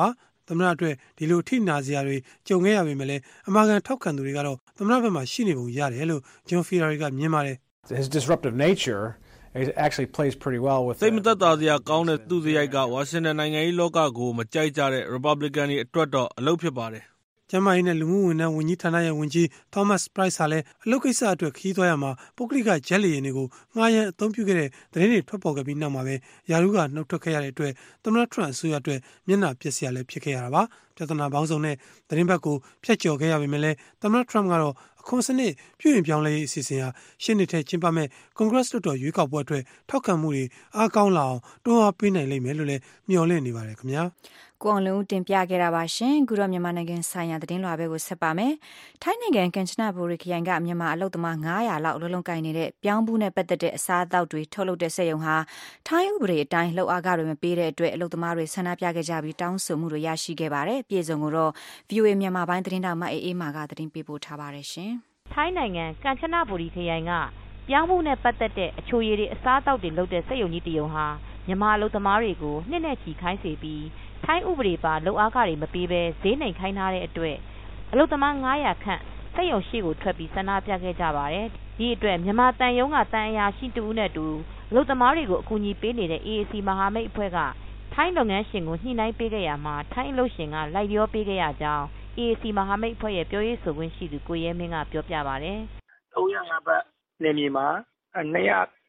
သမ္မတအတွက်ဒီလိုထိနာစရာတွေကြုံခဲ့ရပေမဲ့လည်းအမှားကန်ထောက်ခံသူတွေကတော့သမ္မတဘက်မှာရှိနေပုံရတယ်လို့ John Ferrari ကမြင်ပါတယ် His disruptive nature it actually plays pretty well with စိတ်မသက်သာစရာကောင်းတဲ့သူစရိုက်ကဝါရှင်တန်နိုင်ငံရေးလောကကိုမကြိုက်ကြတဲ့ Republican တွေအတွက်တော့အလုပ်ဖြစ်ပါတယ်ကျမ်းမာရေးနဲ့လူမှုဝန်ထမ်းဝန်ကြီးဌာနရဲ့ဝန်ကြီး Thomas Price ဟာလည်းအလုပ်ကိစ္စအတွက်ခရီးသွားရမှာပုဂ္ဂလိကဂျက်လေယာဉ်တွေကိုငှားရမ်းအသုံးပြုခဲ့တဲ့သတင်းတွေထွက်ပေါ်ခဲ့ပြီးနောက်မှာပဲယာရုကနှုတ်ထွက်ခဲ့ရတဲ့အတွက်သမ္မတ Trump အစိုးရအတွက်မျက်နှာပျက်စရာလည်းဖြစ်ခဲ့ရတာပါပြဿနာပေါင်းစုံနဲ့သတင်းဘက်ကိုဖျက်ကျော်ခဲ့ရပေမဲ့လည်းသမ္မတ Trump ကတော့အခွန်စနစ်ပြုပြင်ပြောင်းလဲရေးအစီအစဉ်ဟာရှင်းနေတဲ့ကျင်းပမဲ့ Congress လွှတ်တော်ရွေးကောက်ပွဲအတွက်ထောက်ခံမှုတွေအားကောင်းလာအောင်တွန်းအားပေးနိုင်လိမ့်မယ်လို့လည်းမျှော်လင့်နေပါတယ်ခင်ဗျာကိုအောင်လုံးတင်ပြခဲ့တာပါရှင်ခုတော့မြန်မာနိုင်ငံဆိုင်ရာသတင်းလွှာဘက်ကိုဆက်ပါမယ်ထိုင်းနိုင်ငံကန်ချနဘူရီခရိုင်ကမြန်မာအလုပ်သမားnine hundredလောက်အလုံးလုံးကိုင်နေတဲ့ပြောင်းဘူးနဲ့ပတ်သက်တဲ့အစားအသောက်တွေထုတ်လုပ်တဲ့စက်ရုံဟာထိုင်းဥပဒေအတိုင်းလှုပ်အားကတွေမပေးတဲ့အတွက်အလုပ်သမားတွေဆန္ဒပြခဲ့ကြပြီးတောင်းဆိုမှုတွေရရှိခဲ့ပါတယ်ပြည်စုံကိုတော့ V O A မြန်မာပိုင်းသတင်းတောက်မအေးအေးမာကသတင်းပေးပို့ထားပါတယ်ရှင်ထိုင်းနိုင်ငံကန်ချနဘူရီခရိုင်ကပြောင်းဘူးနဲ့ပတ်သက်တဲ့အချိုရည်တွေအစားအသောက်တွေလုပ်တဲ့စက်ရုံကြီးတရုံဟာမြန်မာအလုပ်သမားတွေကိုနှစ်နဲ့ချီခိုင်းစေပြီးထိုင်းဥပဒေပါလုပ်အားခတွေမပေးဘဲဈေးနှိမ်ခိုင်းထားတဲ့အတွက်အလုပ်သမားnine hundredခန့်စက်ရုံရှိကိုထွက်ပြီးဆန္ဒပြခဲ့ကြပါတယ်ဒီအတွက်မြန်မာတန်ယုံကတန်အရာရှိတူနဲ့တူအလုပ်သမားတွေကိုအကူအညီပေးနေတဲ့ A A C မဟာမိတ်အဖွဲ့ကထိုင်းလုပ်ငန်းရှင်ကိုညှိနှိုင်းပေးခဲ့ရမှာထိုင်းအလုပ်ရှင်ကလိုက်လျောပေးခဲ့ရကြောင်း A A C မဟာမိတ်အဖွဲ့ရဲ့ပြောရေးဆိုခွင့်ရှိသူကိုရဲမင်းကပြောပြပါတယ် three oh fiveဘတ်နေမြေမှာtwo forty,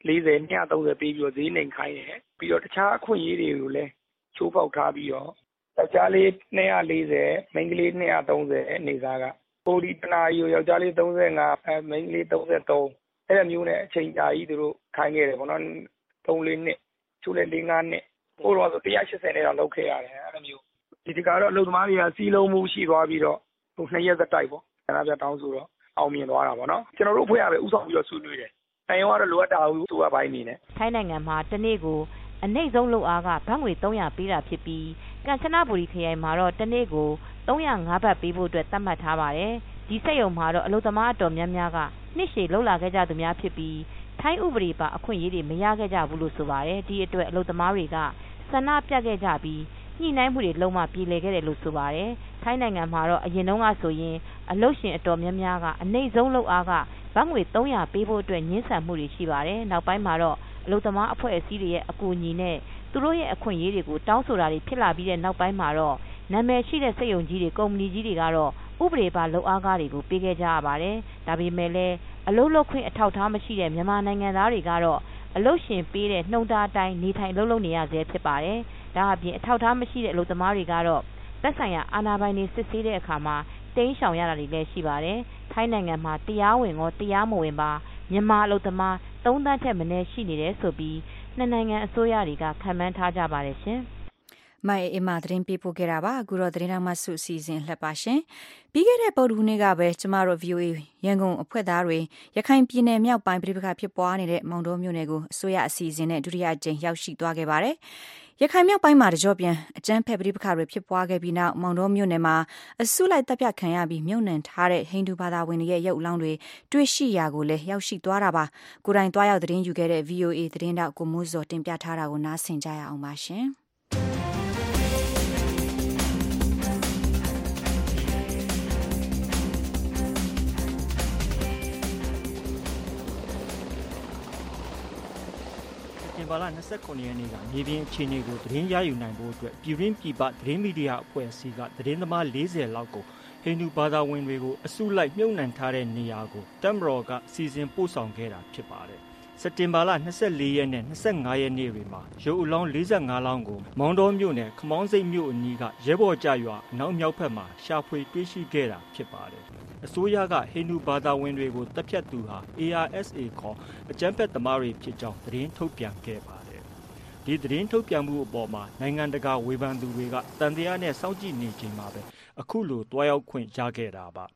two thirtyပေးပြီးတော့ဈေးနှိမ်ခိုင်းတယ်ပြီးတော့တခြားအခွင့်အရေးတွေကိုလည်းချိုးဖောက်ထားပြီးတော့ယောက်ျားလေးtwo fortyမိန်းကလေးtwo thirtyအနေစားကပိုဒီတနာရီယောက်ျားလေးthirty-fiveအဲမိန်းကလေးthirty-threeအဲ့လိုမျိုးနဲ့အချိန်ကြာကြီးသူတို့ခိုင်းခဲ့တယ်ပေါ့နော်three fourနှစ်ချိုးလဲfour fiveနှစ်ပို့တော့ဆိုone eightyနဲ့တော့လောက်ခဲ့ရတယ်အဲ့လိုမျိုးဒီတကတော့အလုပ်သမားတွေကစီးလုံးမှုရှိသွားပြီးတော့ဟိုနှစ်ရက်သက်တိုက်ပေါ့ဆန္ဒပြတောင်းဆိုတော့အောင်မြင်သွားတာပေါ့နော်ကျွန်တော်တို့အဖွဲ့ကပဲဥဆောင်ပြီးတော့ဆွေးနွေးတယ်တိုင်ရောကတော့လိုအပ်တာကိုသူကပိုင်းနေတယ်ထိုင်းနိုင်ငံမှာတနေ့ကိုအနှိမ့်ဆုံးလုပ်အားကဘတ်ငွေthree hundredပေးတာဖြစ်ပြီးကန်ချနဘူရီခရိုင်မှာတော့တနေ့ကိုthree oh fiveဘတ်ပေးဖို့အတွက်သတ်မှတ်ထားပါတယ်ဒီစက်ရုံမှာတော့အလုပ်သမားအတော်များများကနှစ်ရှည်လှုပ်လာခဲ့ကြသူများဖြစ်ပြီးထိုင်းဥပဒေပါအခွင့်အရေးတွေမရခဲ့ကြဘူးလို့ဆိုပါတယ်ဒီအတွက်အလုပ်သမားတွေကဆန္ဒပြခဲ့ကြပြီးညှိနှိုင်းမှုတွေလုံးဝပြည်လည်ခဲ့တယ်လို့ဆိုပါတယ်ထိုင်းနိုင်ငံမှာတော့အရင်တုန်းကဆိုရင်အလုပ်ရှင်အတော်များများကအနှိမ့်ဆုံးလုပ်အားကဘတ်ငွေthree hundredပေးဖို့အတွက်ညှင်းဆန်မှုတွေရှိပါတယ်နောက်ပိုင်းမှာတော့အလုပ်သမားအဖွဲ့အစည်းတွေရဲ့အကူအညီနဲ့သူတို့ရဲ့အခွင့်အရေးတွေကိုတောင်းဆိုတာတွေဖြစ်လာပြီးတဲ့နောက်ပိုင်းမှာတော့နာမည်ရှိတဲ့စက်ရုံကြီးတွေကုမ္ပဏီကြီးတွေကတော့ဥပဒေပါလုပ်အားကားတွေကိုပေးခဲ့ကြရပါတယ်ဒါပေမဲ့လည်းအလုပ်လုပ်ခွင့်အထောက်အထားမရှိတဲ့မြန်မာနိုင်ငံသားတွေကတော့အလုပ်ရှင်ပေးတဲ့နှုံသားအတိုင်းနေထိုင်လုပ်လုပ်နေရဆဲဖြစ်ပါတယ်ဒါအပြင်အထောက်အထားမရှိတဲ့အလုပ်သမားတွေကတော့သက်ဆိုင်ရာအာဏာပိုင်တွေစစ်ဆေးတဲ့အခါမှာတိမ်းရှောင်ရတာတွေလည်းရှိပါတယ်ထိုင်းနိုင်ငံမှာတရားဝင်ရောတရားမဝင်ပါမြန်မာအလုပ်သမားthreeသန်းထက်မနည်းရှိနေတယ်ဆိုပြီးနှစ်နိုင်ငံအစိုးရတွေကခံမှန်းထားကြပါတယ်ရှင်မိုင်အမသတင်းပေးပို့ခဲ့တာပါအခုတော့သတင်းတော်မှစုစည်းစဉ်လှပ်ပါရှင်ပြီးခဲ့တဲ့ပုဒ်နေ့ကပဲကျမတို့ V O A ရန်ကုန်အဖွဲ့သားတွေရခိုင်ပြည်နယ်မြောက်ပိုင်းပြည်ပခါဖြစ်ပွားနေတဲ့မောင်တော်မြို့နယ်ကိုအစိုးရအစီအစဉ်နဲ့ဒုတိယအကြိမ်ရောက်ရှိသွားခဲ့ပါတယ်ရခိုင်မြောက်ပိုင်းမှာတကြောပြန်အကြမ်းဖက်ပြည်ပခါတွေဖြစ်ပွားခဲ့ပြီးနောက်မောင်တော်မြို့နယ်မှာအစုလိုက်တပ်ဖြတ်ခံရပြီးမြုပ်နှံထားတဲ့ဟိန္ဒူဘာသာဝင်တွေရဲ့ရုပ်အလောင်းတွေတွေ့ရှိရာကိုလည်းရောက်ရှိသွားတာပါကိုယ်တိုင်တွားရောက်သတင်းယူခဲ့တဲ့ V O A သတင်းတောက်ကိုမိုးစောတင်ပြထားတာကိုနားဆင်ကြရအောင်ပါရှင်ဘာလtwenty-nineရက်နေ့ကမြေပြင်အခြေအနေကိုသတင်းရယူနိုင်ဖို့အတွက်ပြည်ရင်းပြည်ပသတင်းမီဒီယာအဖွဲ့အစည်းကသတင်းသမားfortyလောက်ကိုဟိန္ဒူဘာသာဝင်တွေကိုအစုလိုက်မြုပ်နှံထားတဲ့နေရာကိုတပ်မတော်ကစီစဉ်ပို့ဆောင်ခဲ့တာဖြစ်ပါတယ်စက်တင်ဘာလtwenty-fourရက်နဲ့twenty-fiveရက်နေ့တွေမှာရုပ်အလောင်းforty-fiveလောင်းကိုမောင်တော်မြို့နယ်ခမောင်းစိတ်မြို့အနီးကရဲဘော်ကြရွာအနောက်မြောက်ဘက်မှာရှာဖွေတွေ့ရှိခဲ့တာဖြစ်ပါတယ်အစိုးရကဟိန္ဒူဘာသာဝင်တွေကိုတပ်ဖြတ်သူဟာ A R S A ခေါ်အကြမ်းဖက်သမားတွေဖြစ်ကြောင်းသတင်းထုတ်ပြန်ခဲ့ပါတယ်ဒီသတင်းထုတ်ပြန်မှုအပေါ်မှာနိုင်ငံတကာဝေဖန်သူတွေကတန်တရားနဲ့စောင့်ကြည့်နေချိန်မှာပဲအခုလိုတွားရောက်ခွင့်ရခဲ့တာပါ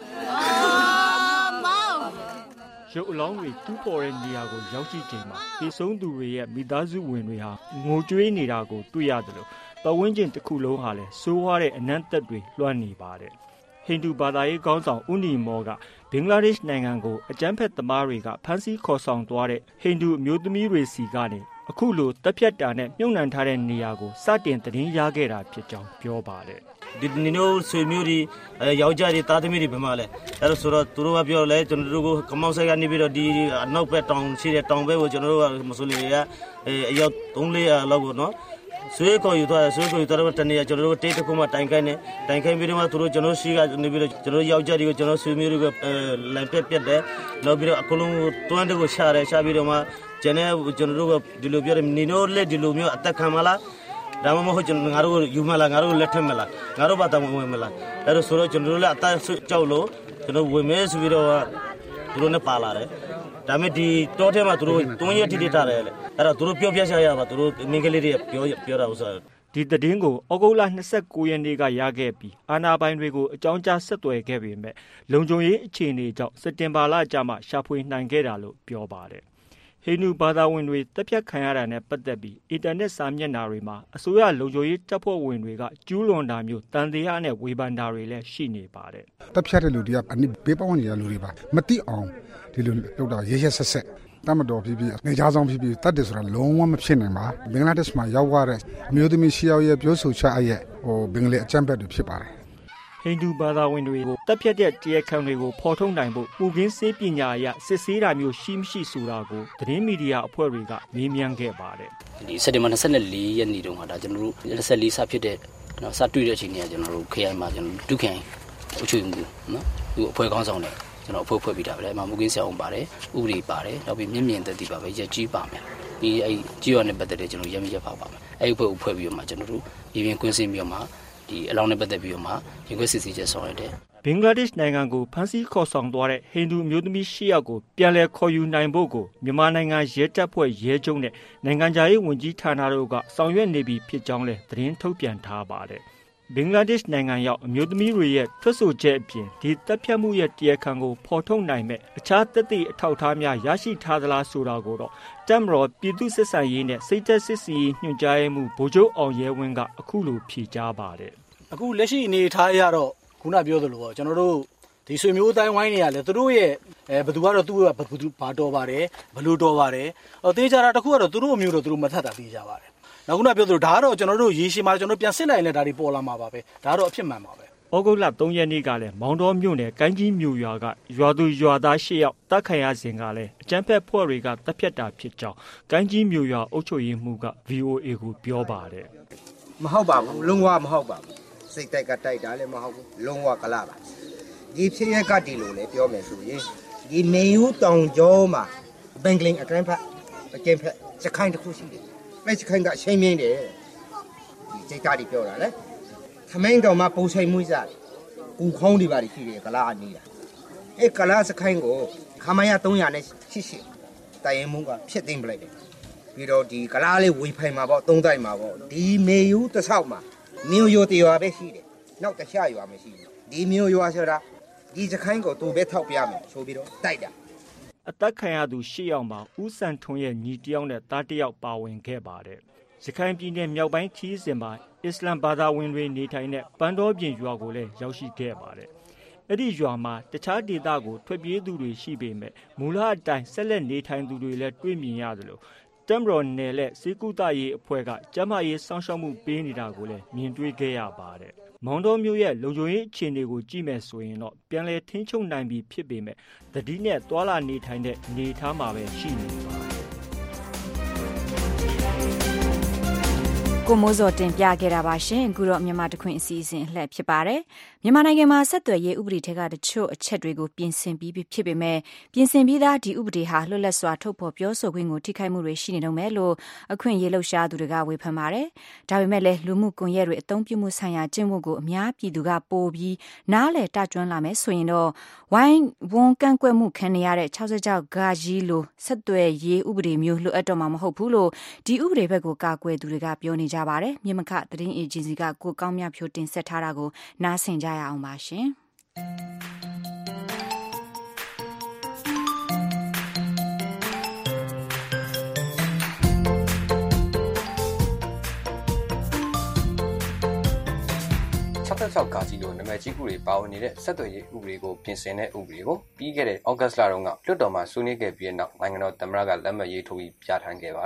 ရုပ်အလောင်းတွေတူးဖော်တဲ့နေရာကိုရောက်ရှိချိန်မှာသေဆုံးသူတွေရဲ့မိသားစုဝင်တွေဟာငိုကြွေးနေတာကိုတွေ့ရတယ်လို့ပတ်ဝန်းကျင်တစ်ခုလုံးဟာလည်းဆိုးဝါးတဲ့အနံ့သက်တွေလွှမ်းနေပါတယ်ဟိန္ဒူဘာသာရေးခေါင်းဆောင်ဦးနီမောကဘင်္ဂလားဒေ့ရှ်နိုင်ငံကိုအကြမ်းဖက်သမားတွေကဖမ်းဆီးခေါ်ဆောင်သွားတဲ့ဟိန္ဒူအမျိုးသမီးတွေစီကနေအခုလိုတပ်ဖြတ်တာနဲ့မြုပ်နှံထားတဲ့နေရာကိုစတင်သတင်းရခဲ့တာဖြစ်ကြောင်းပြောပါတယ်ဒီနင်တို့ဆွေမျိုးတွေယောက်ျားတွေသားသမီးတွေဘယ်မှာလဲအဲ့လိုဆိုတော့သူတို့ကပြောလဲကျွန်တော်တို့ကိုကမောက်ဆိုင်ကနေပြီးတော့ဒီအနောက်ဘက်တောင်ရှိတဲ့တောင်ဘက်ကိုကျွန်တော်တို့ကမဆိုလီရအယောက်သုံးလေးရာလောက်ကိုနော်ဆွေးခေါ်ယူသွားဆွေးခေါ်ယူသွားတော့တနေ့ကျွန်တော်တို့တေးတစ်ခုမှတိုင်ခိုင်းနေတိုင်ခိုင်းပြီးတော့သူတို့ကျွန်တော်ရှိကနေပြီးတော့ကျွန်တော်ယောက်ျားတွေကိုကျွန်တော်ဆွေမျိုးတွေကလမ်းပြက်ပြက်တယ်နောက်ပြီးတော့အကုန်လုံးတွန်းတကိုရှာတယ်ရှာပြီးတော့မှကျန်တဲ့ကျွန်တော်တို့ကဒီလိုပြောတယ်နင်တို့လက်ဒီလိုမျိုးအသက်ခံမလားဒါမှမဟုတ်ကျွန်တော်ငါတို့ယူမလားငါတို့လက်ထက်မလားငါတို့ဘာတောင်းဝင်မလားအဲ့တော့ဆိုတော့ကျွန်တော်တို့လည်းအသက်ကြောက်လို့ကျွန်တော်ဝင်မဲဆိုပြီးတော့သူတို့နဲ့ပါလာတယ်ဒါမဲ့ဒီတောထဲမှာသူတို့တွန်းရထိထိထားတယ်လေအဲ့တော့သူတို့ပြောပြချရပါသူတို့မိန်းကလေးတွေပြောပြောတာဥစ္စာဒီသတင်းကိုဩဂုတ်လ၂၉ရက်နေ့ကရခဲ့ပြီးအာဏာပိုင်တွေကိုအကြောင်းကြားဆက်သွယ်ခဲ့ပေမဲ့လုံခြုံရေးအခြေအနေကြောင့်စက်တင်ဘာလကြာမှရှာဖွေနိုင်ခဲ့တာလို့ပြောပါတယ်ဟိန္ဒူဘာသာဝင်တွေတပ်ဖြတ်ခံရတာနဲ့ပတ်သက်ပြီးအင်တာနက်စာမျက်နှာတွေမှာအစိုးရလုံခြုံရေးတပ်ဖွဲ့ဝင်တွေကကျူးလွန်တာမျိုးတန်တရားနဲ့ဝေဖန်တာတွေလည်းရှိနေပါတယ်တပ်ဖြတ်တဲ့လူတွေကအနည်းဘေးပတ်ဝန်းကျင်ကလူတွေပါမတိအောင်ဒီလိုလုပ်တာရဲရဲဆက်ဆက်တမတော်ဖြစ်ပြီးနေကြားဆောင်ဖြစ်ပြီးတတ်တယ်ဆိုတာလုံးဝမဖြစ်နိုင်ပါဘင်္ဂလားဒေ့ရှ်မှာရောက်သွားတဲ့အမျိုးသမီးရှီယောက်ရဲ့ပြောဆိုချက်အရဲ့ဟိုဘင်္ဂလီအကြမ်းဖက်တွေဖြစ်ပါတယ်ဟိန္ဒူဘာသာဝင်တွေကိုတပ်ဖြတ်တဲ့တရားခံတွေကိုဖော်ထုတ်နိုင်ဖို့ပူကင်းစေးပညာအရစစ်ဆေးတာမျိုးရှိမရှိဆိုတာကိုသတင်းမီဒီယာအဖွဲ့တွေကမေးမြန်းခဲ့ပါတယ်ဒီစက်တင်ဘာ၂၄ရက်နေ့တုန်းကဒါကျွန်တော်တို့၂၄စဖြစ်တဲ့နော်စတွေ့တဲ့အချိန်ကြီးကကျွန်တော်တို့ K I မှာကျွန်တော်ဒုက္ခရင်အချွေမှုနော်သူအဖွဲ့ကောင်းဆောင်တယ်ကျွန်တော်အဖွဲ့ဖွဲ့ပြီးတာပဲအမှမူကင်းဆရာအောင်ပါတယ်ဥပဒေပါတယ်နောက်ပြီးမြင့်မြင့်သက်တည်ပါပဲရက်ကြီးပါမယ်ဒီအဲကြီးရနဲ့ပတ်သက်တဲ့ကျွန်တော်ရမ်းရက်ပါပါမယ်အဲ့ဒီအဖွဲ့ကိုဖွဲ့ပြီးတော့မှကျွန်တော်တို့ပြည်ပြင်ကွင်းစင်းပြီးတော့မှဒီအလောင်းနဲ့ပတ်သက်ပြီးတော့မှရင်ခွဲစစ်ဆေးချက်ဆောင်ရတယ်ဘင်္ဂလားဒေ့ရှ်နိုင်ငံကိုဖမ်းဆီးခေါ်ဆောင်သွားတဲ့ဟိန္ဒူမျိုးသမီး၈ယောက်ကိုပြန်လည်ခေါ်ယူနိုင်ဖို့ကိုမြန်မာနိုင်ငံရဲတပ်ဖွဲ့ရဲချုပ်နဲ့နိုင်ငံခြားရေးဝန်ကြီးဌာနတို့ကဆောင်ရွက်နေပြီဖြစ်ကြောင်းလည်းသတင်းထုတ်ပြန်ထားပါတယ်ဘင်္ဂလားဒေ့ရှ်နိုင်ငံရောက်အမျိုးသမီးတွေရဲ့ထွက်ဆိုချက်အပြင်ဒီတပ်ဖြတ်မှုရဲ့တရားခံကိုဖော်ထုတ်နိုင်မဲ့အခြားသက်သေအထောက်အထားများရရှိထားသလားဆိုတာကိုတော့တပ်မတော်ပြည်သူ့စစ်ဆင်ရေးနဲ့စိတ်သက်စစ်စီညွှန်ကြားမှုဗိုလ်ချုပ်အောင်ရဲဝင်းကအခုလိုဖြေကြားပါတယ်အခုလက်ရှိအနေထားအရတော့ခုနပြောသလိုပေါ့ကျွန်တော်တို့ဒီဆွေမျိုးတိုင်းဝိုင်းနေရလဲသူတို့ရဲ့အဲဘယ်သူကတော့သူ့ဘယ်သူဘာတော်ပါတယ်ဘလို့တော်ပါတယ်ဟောတေးကြတာတခုကတော့သူတို့အမျိုးတော့သူတို့မထက်တာသိကြပါတယ်နောက်ခုနပြောသလိုဒါကတော့ကျွန်တော်တို့ရေရှည်မှာကျွန်တော်ပြန်စစ်လိုက်ရင်လည်းဒါတွေပေါ်လာမှာပါပဲဒါကတော့အဖြစ်မှန်ပါပဲဩဂုတ်လ၃ရက်နေ့ကလည်းမောင်တော်မြို့နယ်ကိုင်းကြီးမြို့ရွာကရွာသူရွာသား၈ယောက်တပ်ခံရစဉ်ကလည်းအကြမ်းဖက်ဖွဲ့တွေကတပ်ဖြတ်တာဖြစ်ကြောင်းကိုင်းကြီးမြို့ရွာအုပ်ချုပ်ရေးမှူးက V O A ကိုပြောပါတယ်မဟုတ်ပါဘူးလုံးဝမဟုတ်ပါဘူးစိတ်တိုက်ကတိုက်တာလည်းမဟုတ်ဘူးလုံးဝကလာပါဒီဖြစ်ရကတည်းလို့လည်းပြောမယ်ဆိုရင်ဒီမေယူတောင်ကျောမှာဘင်္ဂလင်အကရန်ဖတ်အကျဉ်းဖက်စခိုင်းတစ်ခုရှိတယ်ပဲစခိုင်းကအချိန်မြင့်တယ်ဒီစိတ်ကတည်းပြောတာလေသမင်းတော်မှာပုံဆိုင်မှုစားတယ်ကူခေါင်းတွေပါရှိတယ်ကလာအနီးတာအဲကလာစခိုင်းကိုခမရ၃၀၀နဲ့ရှိရှိတိုင်ရင်မှုကဖြစ်သိမ့်ပလိုက်တယ်ပြီးတော့ဒီကလာလေးဝေဖိုင်မှာပေါ့သုံးတိုက်မှာပေါ့ဒီမေယူတစ်ဆောက်မှာမြို့ရွာတရွာပဲရှိတယ်နောက်တခြားရွာမရှိဘူးဒီမြို့ရွာဆိုတာဒီစခိုင်းကိုသူပဲထောက်ပြမယ်ဆိုပြီးတော့တိုက်တာအသက်ခံရသူ၈ယောက်မှာဦးစံထွန်းရဲ့ညီတယောက်နဲ့သားတယောက်ပါဝင်ခဲ့ပါတယ်ရခိုင်ပြည်နယ်မြောက်ပိုင်းခီးစဉ်မှာအစ္စလမ်ဘာသာဝင်တွေနေထိုင်တဲ့ပန်းတော်ပြင်ရွာကိုလည်းရောက်ရှိခဲ့ပါတယ်အဲ့ဒီရွာမှာတခြားဒေသကိုထွက်ပြေးသူတွေရှိပေမဲ့မူလအတိုင်းဆက်လက်နေထိုင်သူတွေလည်းတွေ့မြင်ရသလိုတမ်ရော်နယ်လက်စေကူတာရေးအဖွဲ့ကကျန်းမာရေးစောင့်ရှောက်မှုပေးနေတာကိုလည်းမြင်တွေ့ခဲ့ရပါတယ်။မောင်တော်မျိုးရဲ့လုံခြုံရေးအခြေအနေကိုကြည့်မယ်ဆိုရင်တော့ပြန်လည်ထိန်းချုပ်နိုင်ပြီဖြစ်ပေမဲ့သတိနဲ့သွာလာနေထိုင်တဲ့အနေအထားမှာပဲရှိနေပါတယ်။ကိုမိုးစောတင်ပြခဲ့တာပါရှင်အခုတော့မြန်မာတခွင်အစီအစဉ်အလှည့်ဖြစ်ပါတယ်မြန်မာနိုင်ငံမှာဆက်သွယ်ရေးဥပဒေထက်ကတချို့အချက်တွေကိုပြင်ဆင်ပြီးဖြစ်ပေမဲ့ပြင်ဆင်ပြီးသားဒီဥပဒေဟာလွတ်လပ်စွာထုတ်ဖော်ပြောဆိုခွင့်ကိုထိခိုက်မှုတွေရှိနေတော့မယ်လို့အခွင့်အရေးလှုပ်ရှားသူတွေကဝေဖန်ပါတယ်ဒါပေမဲ့လည်းလူမှုကွန်ရက်တွေအသုံးပြုမှုဆိုင်ရာကျင့်ဝတ်ကိုအများပြည်သူကပိုပြီးနားလည်တကျွမ်းလာမယ်ဆိုရင်တော့ဝိုင်းဝန်းကန့်ကွက်မှုခံနေရတဲ့၆၆ဂါဂျီလိုဆက်သွယ်ရေးဥပဒေမျိုးလွတ်အပ်တော့မှာမဟုတ်ဘူးလို့ဒီဥပဒေဘက်ကိုကာကွယ်သူတွေကပြောနေကြပါတယ်မြမခသတင်းအေဂျင်စီကကိုကောင်းမြတ်ဖြိုတင်ဆက်ထားတာကိုနားဆင်ကြရအောင်ပါရှင်၆၆ဂါဂျီလိုနာမည်ကြီးဥပဒေပါဝင်နေတဲ့ဆက်သွယ်ရေးဥပဒေကိုပြင်ဆင်တဲ့ဥပဒေကိုပြီးခဲ့တဲ့ဩဂတ်လတုန်းကလွှတ်တော်မှာဆွေးနွေးခဲ့ပြီးတဲ့နောက်နိုင်ငံတော်သမ္မတကလက်မှတ်ရေးထိုးပြီးပြဋ္ဌာန်းခဲ့ပါတယ်။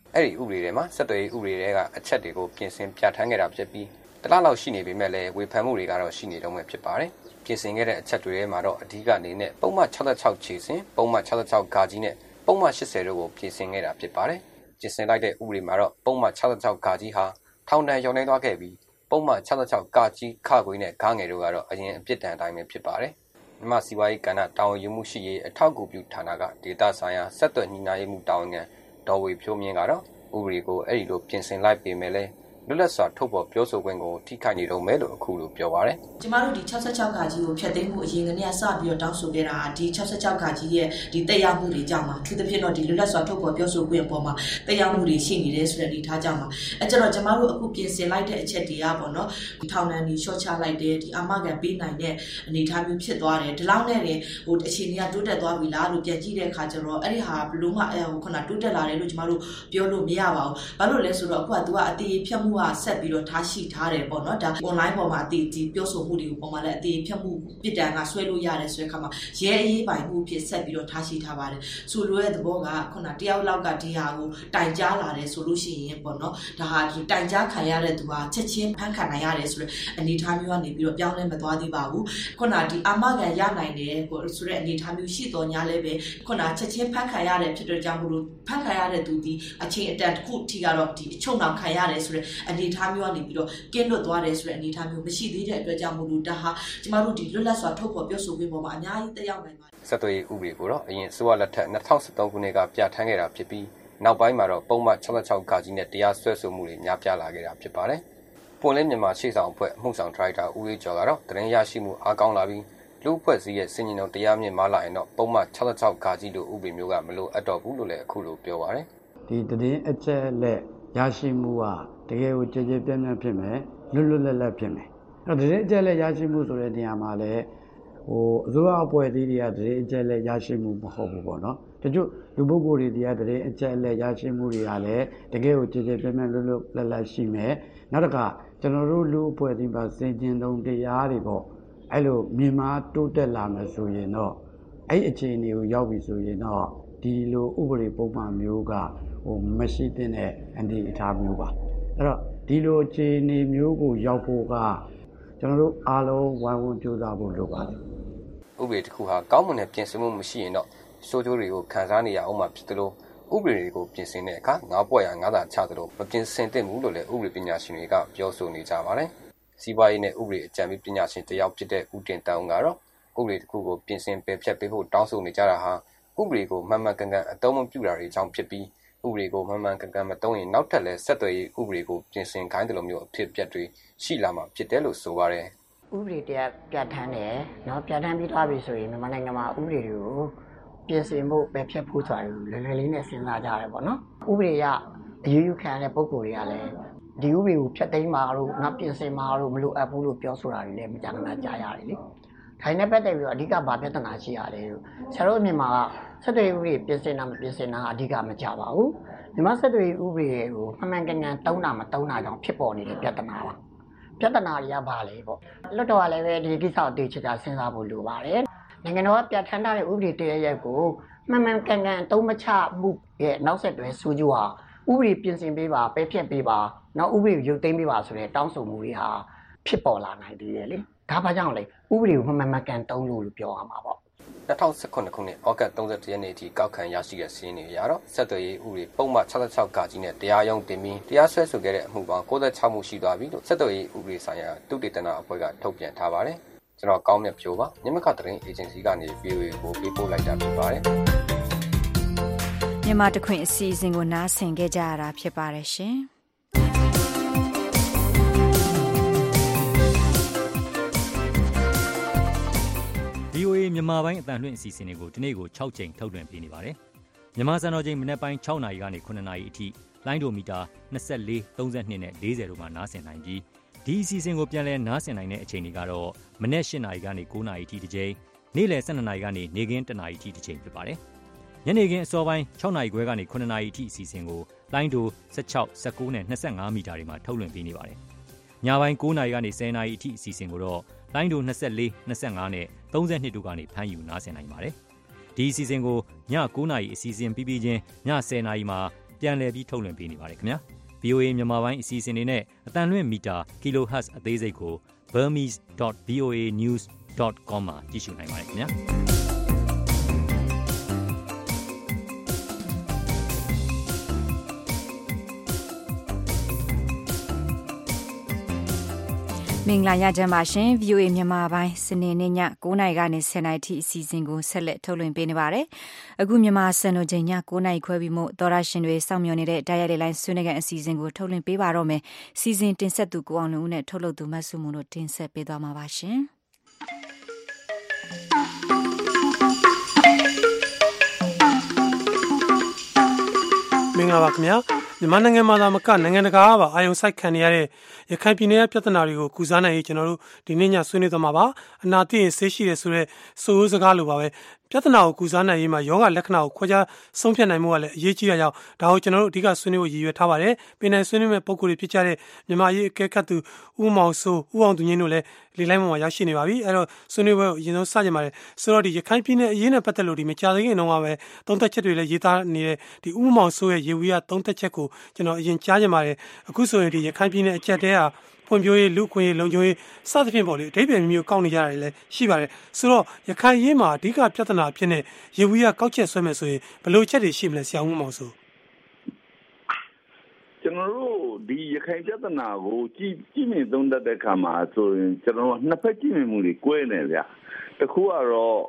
အဲ့ဒီဥပဒေတွေမှာဆက်သွယ်ရေးဥပဒေတွေကအချက်တွေကိုပြင်ဆင်ပြဋ္ဌာန်းခဲ့တာဖြစ်ပြီးတလားလောက်ရှိနေပေမဲ့လည်းဝေဖန်မှုတွေကတော့ရှိနေတော့မှဖြစ်ပါတယ်ပြင်ဆင်ခဲ့တဲ့အချက်တွေထဲမှာတော့အဓိကအနေနဲ့ပုံမှန်sixty-sixခြေစဉ်ပုံမှန်sixty-sixဂါကြီးနဲ့ပုံမှန်eightyတို့ကိုပြင်ဆင်ခဲ့တာဖြစ်ပါတယ်ပြင်ဆင်လိုက်တဲ့ဥပဒေမှာတော့ပုံမှန်sixty-sixဂါကြီးဟာထောင်ဒဏ်ရောက်နေသွားခဲ့ပြီးပုံမှန်sixty-sixဂါကြီးခခွေးနဲ့ဂါငယ်တို့ကတော့အရင်အပြစ်ဒဏ်အတိုင်းပဲဖြစ်ပါတယ်မြန်မာစီဝါရေးကဏ္ဍတာဝန်ယူမှုရှိရေးအထောက်အကူပြုဌာနကဒေတာဆိုင်ရာဆက်သွယ်ညှိနှိုင်းမှုတာဝန်ခံဒေါ်ဝေဖြိုးမြင့်ကတော့ဥပဒေကိုအဲ့ဒီလိုပြင်ဆင်လိုက်ပေမဲ့လည်းလွတ်လပ်စွာထုတ်ဖော်ပြောဆိုခွင့်ကိုထိခိုက်နေတော့မယ်လို့အခုလိုပြောပါရယ်ကျမတို့ဒီsixty-sixဂါကြီးကိုဖျက်သိမ်းမှုအရင်ကတည်းကစပြီးတော့တောင်းဆိုခဲ့တာဒီsixty-sixဂါကြီးရဲ့ဒီတက်ရောက်မှုတွေကြောင့်ပါသူတစ်ဖြစ်တော့ဒီလွတ်လပ်စွာထုတ်ဖော်ပြောဆိုခွင့်အပေါ်မှာတက်ရောက်မှုတွေရှိနေတယ်ဆိုတဲ့အနေထားကြောင့်ပါအဲကျတော့ကျမတို့အခုပြင်ဆင်လိုက်တဲ့အချက်တွေကပေါ့နော်ဒီထောင်ဒဏ်တွေရှော့ချလိုက်တယ်ဒီအာမခံပေးနိုင်တဲ့အနေထားမျိုးဖြစ်သွားတယ်ဒီလောက်နဲ့လည်းဟိုအခြေအနေကတိုးတက်သွားပြီလားလို့ပြန်ကြည့်တဲ့အခါကျတော့အဲ့ဒီဟာဘလို့မှဟိုခုနတိုးတက်လာတယ်လို့ကျမတို့ပြောလို့မရပါဘူးဘာလို့လဲဆိုတော့အခုက तू ကအတေးဖြတ်မှုကဆက်ပြီးတော့ထားရှိထားတယ်ပေါ့နော်ဒါ online ပေါ်မှာအတေးဒီပြောဆိုမှုတွေကိုပေါ်မှာလည်းအတေးဖြတ်မှုပြစ်ဒဏ်ကဆွဲလို့ရတယ်ဆိုတဲ့အခါမှာရဲအရေးပိုင်မှုဖြစ်ဆက်ပြီးတော့ထားရှိထားပါတယ်ဆိုလိုတဲ့သဘောကခုနတယောက်လောက်ကဒီဟာကိုတိုင်ကြားလာတယ်ဆိုလို့ရှိရင်ပေါ့နော်ဒါဟာဒီတိုင်ကြားခံရတဲ့သူဟာချက်ချင်းဖန်ခံနိုင်ရတယ်ဆိုတဲ့အနေအထားမျိုးကနေပြီးတော့ပြောင်းလဲမသွားသေးပါဘူးခုနဒီအာမခံရနိုင်တယ်ပေါ့ဆိုတဲ့အနေအထားမျိုးရှိတော်ညာလဲပဲခုနချက်ချင်းဖန်ခံရတယ်ဖြစ်တဲ့ကြောင့်မလို့ဖန်ခံရတဲ့သူဒီအချိန်အတန်တစ်ခုထိကတော့ဒီအချုံနောက်ခံရတယ်ဆိုတဲ့အနေအထားမျိုးကနေပြီးတော့ကင်းလွတ်သွားတယ်ဆိုတဲ့အနေအထားမျိုးမရှိသေးတဲ့အတွက်ကြောင့်မလို့ဒါဟာကျမတို့ဒီလွတ်လပ်စွာထုတ်ဖော်ပြောဆိုခွင့်ပေါ်မှာအများကြီးတက်ရောက်နိုင်ပါတယ်ဆက်သွယ်ရေးဥပဒေကိုတော့အရင်အစိုးရလက်ထက်twenty thirteenခုနှစ်ကပြဋ္ဌာန်းခဲ့တာဖြစ်ပြီးနောက်ပိုင်းမှာတော့ပုံမှန်sixty-sixဂါကြီးနဲ့တရားစွဲဆိုမှုတွေများပြားလာခဲ့တာဖြစ်ပါတယ်ပွန်လင်းမြန်မာရှေ့ဆောင်အဖွဲ့အမှုဆောင်ဒါရိုက်တာဦးလေးကျော်ကတော့သတင်းရရှိမှုအားကောင်းလာပြီးလူအဖွဲ့အစည်းရဲ့စင်ញင်တော်တရားမြင့်မားလာရင်တော့ပုံမှန်sixty-sixဂါကြီးလိုဥပဒေမျိုးကမလိုအပ်တော့ဘူးလို့လည်းအခုလိုပြောပါတယ်ဒီသတင်းအချက်လက်ရရှိမှုကတကယ်ကိုကြည်ကြည်ပြန့်ပြန့်ဖြစ်မယ်လွတ်လွတ်လပ်လပ်ဖြစ်မယ်အဲ့တော့သတင်းအချက်လက်ရရှိမှုဆိုတဲ့နေရာမှာလည်းဟိုအစိုးရအဖွဲ့အစည်းတွေကသတင်းအချက်လက်ရရှိမှုမဟုတ်ဘူးပေါ့နော်တချို့လူပုဂ္ဂိုလ်တွေတရားသတင်းအချက်လက်ရရှိမှုတွေကလည်းတကယ်ကိုကြည်ကြည်ပြန့်ပြန့်လွတ်လွတ်လပ်လပ်ရှိမယ်နောက်တစ်ခါကျွန်တော်တို့လူအဖွဲ့အစည်းမှာစင်ကျင်တုံတရားတွေပေါ့အဲ့လိုမြန်မာတိုးတက်လာမယ်ဆိုရင်တော့အဲ့အခြေအနေကိုရောက်ပြီဆိုရင်တော့ဒီလိုဥပဒေပုံမှန်မျိုးကဟိုမရှိတဲ့အန်တီအထားမျိုးပါအဲ့တော့ဒီလိုအခြေအနေမျိုးကိုရောက်ဖို့ကကျွန်တော်တို့အားလုံးဝိုင်းဝန်းကြိုးစားဖို့လိုပါတယ်ဥပဒေတစ်ခုဟာကောင်းမွန်တဲ့ပြင်ဆင်မှုမရှိရင်တော့စိုးကျိုးတွေကိုခံစားနေရအောင်မှဖြစ်သလိုဥပဒေတွေကိုပြင်ဆင်တဲ့အခါငါးပွက်ရငါးသာချသလိုမပြင်ဆင်သင့်ဘူးလို့လည်းဥပဒေပညာရှင်တွေကပြောဆိုနေကြပါတယ်စီးပွားရေးနဲ့ဥပဒေအကြံပေးပညာရှင်တယောက်ဖြစ်တဲ့ဦးတင်တန်းကတော့ဥပဒေတစ်ခုကိုပြင်ဆင်ပယ်ဖျက်ပေးဖို့တောင်းဆိုနေကြတာဟာဥပဒေကိုမှန်မှန်ကန်ကန်အသုံးမပြုတာတွေကြောင့်ဖြစ်ပြီးဥပဒေကိုမှန်မှန်ကန်ကန်မသုံးရင်နောက်ထပ်လည်းဆက်သွယ်ရေးဥပဒေကိုပြင်ဆင်ခိုင်းတယ်လို့မျိုးအဖြစ်ပြက်တွေရှိလာမှာဖြစ်တယ်လို့ဆိုပါတယ်ဥပဒေတရားပြဋ္ဌာန်းတယ်နော်ပြဋ္ဌာန်းပြီးသွားပြီဆိုရင်မြန်မာနိုင်ငံမှာဥပဒေတွေကိုပြင်ဆင်ဖို့ပဲဖြတ်ဖို့ဆိုတာလွယ်လွယ်လေးနဲ့စဉ်းစားကြရတယ်ပေါ့နော်ဥပဒေကအယူယူခံတဲ့ပုံကိုယ်တွေကလည်းဒီဥပဒေကိုဖျက်သိမ်းမှာလို့နောက်ပြင်ဆင်မှာလို့မလိုအပ်ဘူးလို့ပြောဆိုတာတွေလည်းမကြာခဏကြားရတယ်လေခိုင်နဲ့ပတ်သက်ပြီးတော့အဓိကဘာပြဿနာရှိရလဲလို့ဆရာတို့အမြင်မှာဆက်သွယ်ရေးဥပဒေပြင်ဆင်တာမပြင်ဆင်တာအဓိကမကြပါဘူးမြန်မာဆက်သွယ်ရေးဥပဒေကိုမှန်မှန်ကန်ကန်တုံးတာမတုံးတာကြောင့်ဖြစ်ပေါ်နေတဲ့ပြဿနာပါပြဿနာတွေကဘာလဲပေါ့လွတ်တော်ကလည်းပဲဒီကိစ္စအသေးချာချာစဉ်းစားဖို့လိုပါတယ်နိုင်ငံတော်ကပြဋ္ဌာန်းထားတဲ့ဥပဒေတရရက်ကိုမှန်မှန်ကန်ကန်အသုံးမချမှုရဲ့နောက်ဆက်တွဲဆိုးကျိုးဟာဥပဒေပြင်ဆင်ပေးပါပဲဖြတ်ပေးပါနောက်ဥပဒေကိုရုပ်သိမ်းပေးပါဆိုတဲ့တောင်းဆိုမှုတွေဟာဖြစ်ပေါ်လာနိုင်သေးတယ်လေဒါဘာကြောင့်လဲဥပဒေကိုမှန်မှန်မှန်ကန်တုံးလို့ပြောရမှာပေါ့ twenty eighteenခုနှစ်ဩဂတ်thirty-oneရက်နေ့အထိကောက်ခံရရှိတဲ့စီးရင်တွေအရတော့ဆက်သွယ်ရေးဥပဒေပုံမှန်sixty-sixဂါကြီးနဲ့တရားရုံးတင်ပြီးတရားစွဲဆိုခဲ့တဲ့အမှုပေါင်းninety-sixမှုရှိသွားပြီလို့ဆက်သွယ်ရေးဥပဒေဆိုင်ရာသုတေသနအဖွဲ့ကထုတ်ပြန်ထားပါတယ်ကျွန်တော်ကောင်းမြတ်ဖြိုးပါညမခသတင်းအေဂျင်စီကနေ ဗီအိုအေ ကိုပေးပို့လိုက်တာဖြစ်ပါတယ်မြန်မာတခွင်အစီအစဉ်ကိုနားဆင်ခဲ့ကြရတာဖြစ်ပါတယ်ရှင်ဗီအိုအေ မြန်မာပိုင်းအသံလွှင့်အစီအစဉ်တွေကိုဒီနေ့ကိုsixကြိမ်ထုတ်လွှင့်ပေးနေပါတယ်။မြန်မာစံတော်ချိန်မနက်ပိုင်းsixနာရီကနေnineနာရီအထိလိုင်းဒိုမီတာtwenty-four, thirty-twoနဲ့fortyတို့မှာနားဆင်နိုင်ပြီးဒီအစီအစဉ်ကိုပြန်လည်နားဆင်နိုင်တဲ့အချိန်တွေကတော့မနက်eightနာရီကနေnineနာရီအထိတစ်ကြိမ်နေ့လယ်twelveနာရီကနေနေ့ခင်းoneနာရီအထိတစ်ကြိမ်ဖြစ်ပါတယ်။ညနေခင်းအစောပိုင်းsixနာရီခွဲကနေnineနာရီအထိအစီအစဉ်ကိုလိုင်းဒိုsixteen, nineteenနဲ့twenty-fiveမီတာတွေမှာထုတ်လွှင့်ပေးနေပါတယ်။ညပိုင်းnineနာရီကနေtenနာရီအထိအစီအစဉ်ကိုတော့လိုင်းဒိုtwenty-four, twenty-fiveနဲ့thirty-twoတို့ကနေဖမ်းယူနားဆင်နိုင်ပါတယ်။ဒီအစီအစဉ်ကိုညnineနာရီအစီအစဉ်ပြီးပြီးချင်းညtenနာရီမှာပြန်လည်ပြီးထုတ်လွှင့်ပေးနေပါတယ်ခင်ဗျာ ဗွီအိုအေ မြန်မာပိုင်းအစီအစဉ်တွေနဲ့အသံလွှင့်မီတာ kilohertz အသေးစိတ်ကို burmese dot v o a news dot com မှာကြည့်ရှုနိုင်ပါတယ်ခင်ဗျာမင်္ဂလာညချမ်းပါရှင် ဗွီအိုအေ မြန်မာပိုင်းစနေနေ့ည၉နာရီကနေ၁၀နာရီထိအစီအစဉ်ကိုဆက်လက်ထုတ်လွှင့်ပေးနေပါတယ်။အခုမြန်မာစံတော်ချိန်ည၉နာရီခွဲပြီးမှသောရရှင်တွေစောင့်မျှော်နေတဲ့ဓာတ်ရိုက်လိုင်းဆွေးနွေးခန်းအစီအစဉ်ကိုထုတ်လွှင့်ပေးပါတော့မယ်။စီစဉ်တင်ဆက်သူကိုအောင်လွင်ဦးနဲ့ထုတ်လုပ်သူမတ်စုမွန်တို့တင်ဆက်ပေးသွားမှာပါရှင်။မင်္ဂလာပါခင်ဗျာမြန်မာနိုင်ငံမှာသာမကနိုင်ငံတကာကပါအာယုံစိုက်ခံနေရတဲ့ရခိုင်ပြည်နယ်ရဲ့ပြဿနာတွေကိုကုစားနိုင်ရေးကျွန်တော်တို့ဒီနေ့ညဆွေးနွေးသွားမှာပါအနာသိရင်ဆေးရှိတယ်ဆိုတော့ဆိုးစကားလိုပါပဲပြဿနာကိုကုစားနိုင်ရေးမှာယောဂလက္ခဏာကိုခွဲခြားဆုံးဖြတ်နိုင်မှုကလည်းအရေးကြီးတာကြောင့်ဒါကိုကျွန်တော်တို့အဓိကဆွေးနွေးဖို့ရည်ရွယ်ထားပါတယ်။ပြည်နယ်ဆွေးနွေးမဲ့ပုံကိုယ်တွေဖြစ်ကြတဲ့မြန်မာရေးအကဲခတ်သူဦးမောင်စိုးဦးအောင်သူငင်းတို့လည်းလေလိုင်းပေါ်မှာရောက်ရှိနေပါပြီ။အဲ့တော့ဆွေးနွေးပွဲကိုအရင်ဆုံးစကြင်ပါတယ်။ဆိုတော့ဒီရခိုင်ပြည်နယ်အရေးနဲ့ပတ်သက်လို့ဒီမကြာသေးခင်တုန်းကပဲသုံးသက်ချက်တွေလည်းရေးသားနေတဲ့ဒီဦးမောင်စိုးရဲ့ရေဝီရသုံးသက်ချက်ကိုကျွန်တော်အရင်ကြားကြင်ပါတယ်။အခုဆိုရင်ဒီရခိုင်ပြည်နယ်အကျက်တဲဟာဖွံ့ဖြိုးရေးလူခွင့်ရေးလုံခြုံရေးစသဖြင့်ပေါ့လေအဓိပ္ပာယ်မျိုးကောက်နေကြရတယ်လည်းရှိပါတယ်ဆိုတော့ရခိုင်ရေးမှာအဓိကပြဿနာဖြစ်နေရေဝီရကောက်ချက်ဆွဲမယ်ဆိုရင်ဘယ်လိုချက်တွေရှိမလဲဆရာဦးမောင်ဆိုကျွန်တော်တို့ဒီရခိုင်ပြဿနာကိုကြည့်ကြည့်မြင်သုံးသပ်တဲ့အခါမှာဆိုရင်ကျွန်တော်တို့နှစ်ဖက်ကြည့်မြင်မှုတွေကွဲနေဗျာတခုကတော့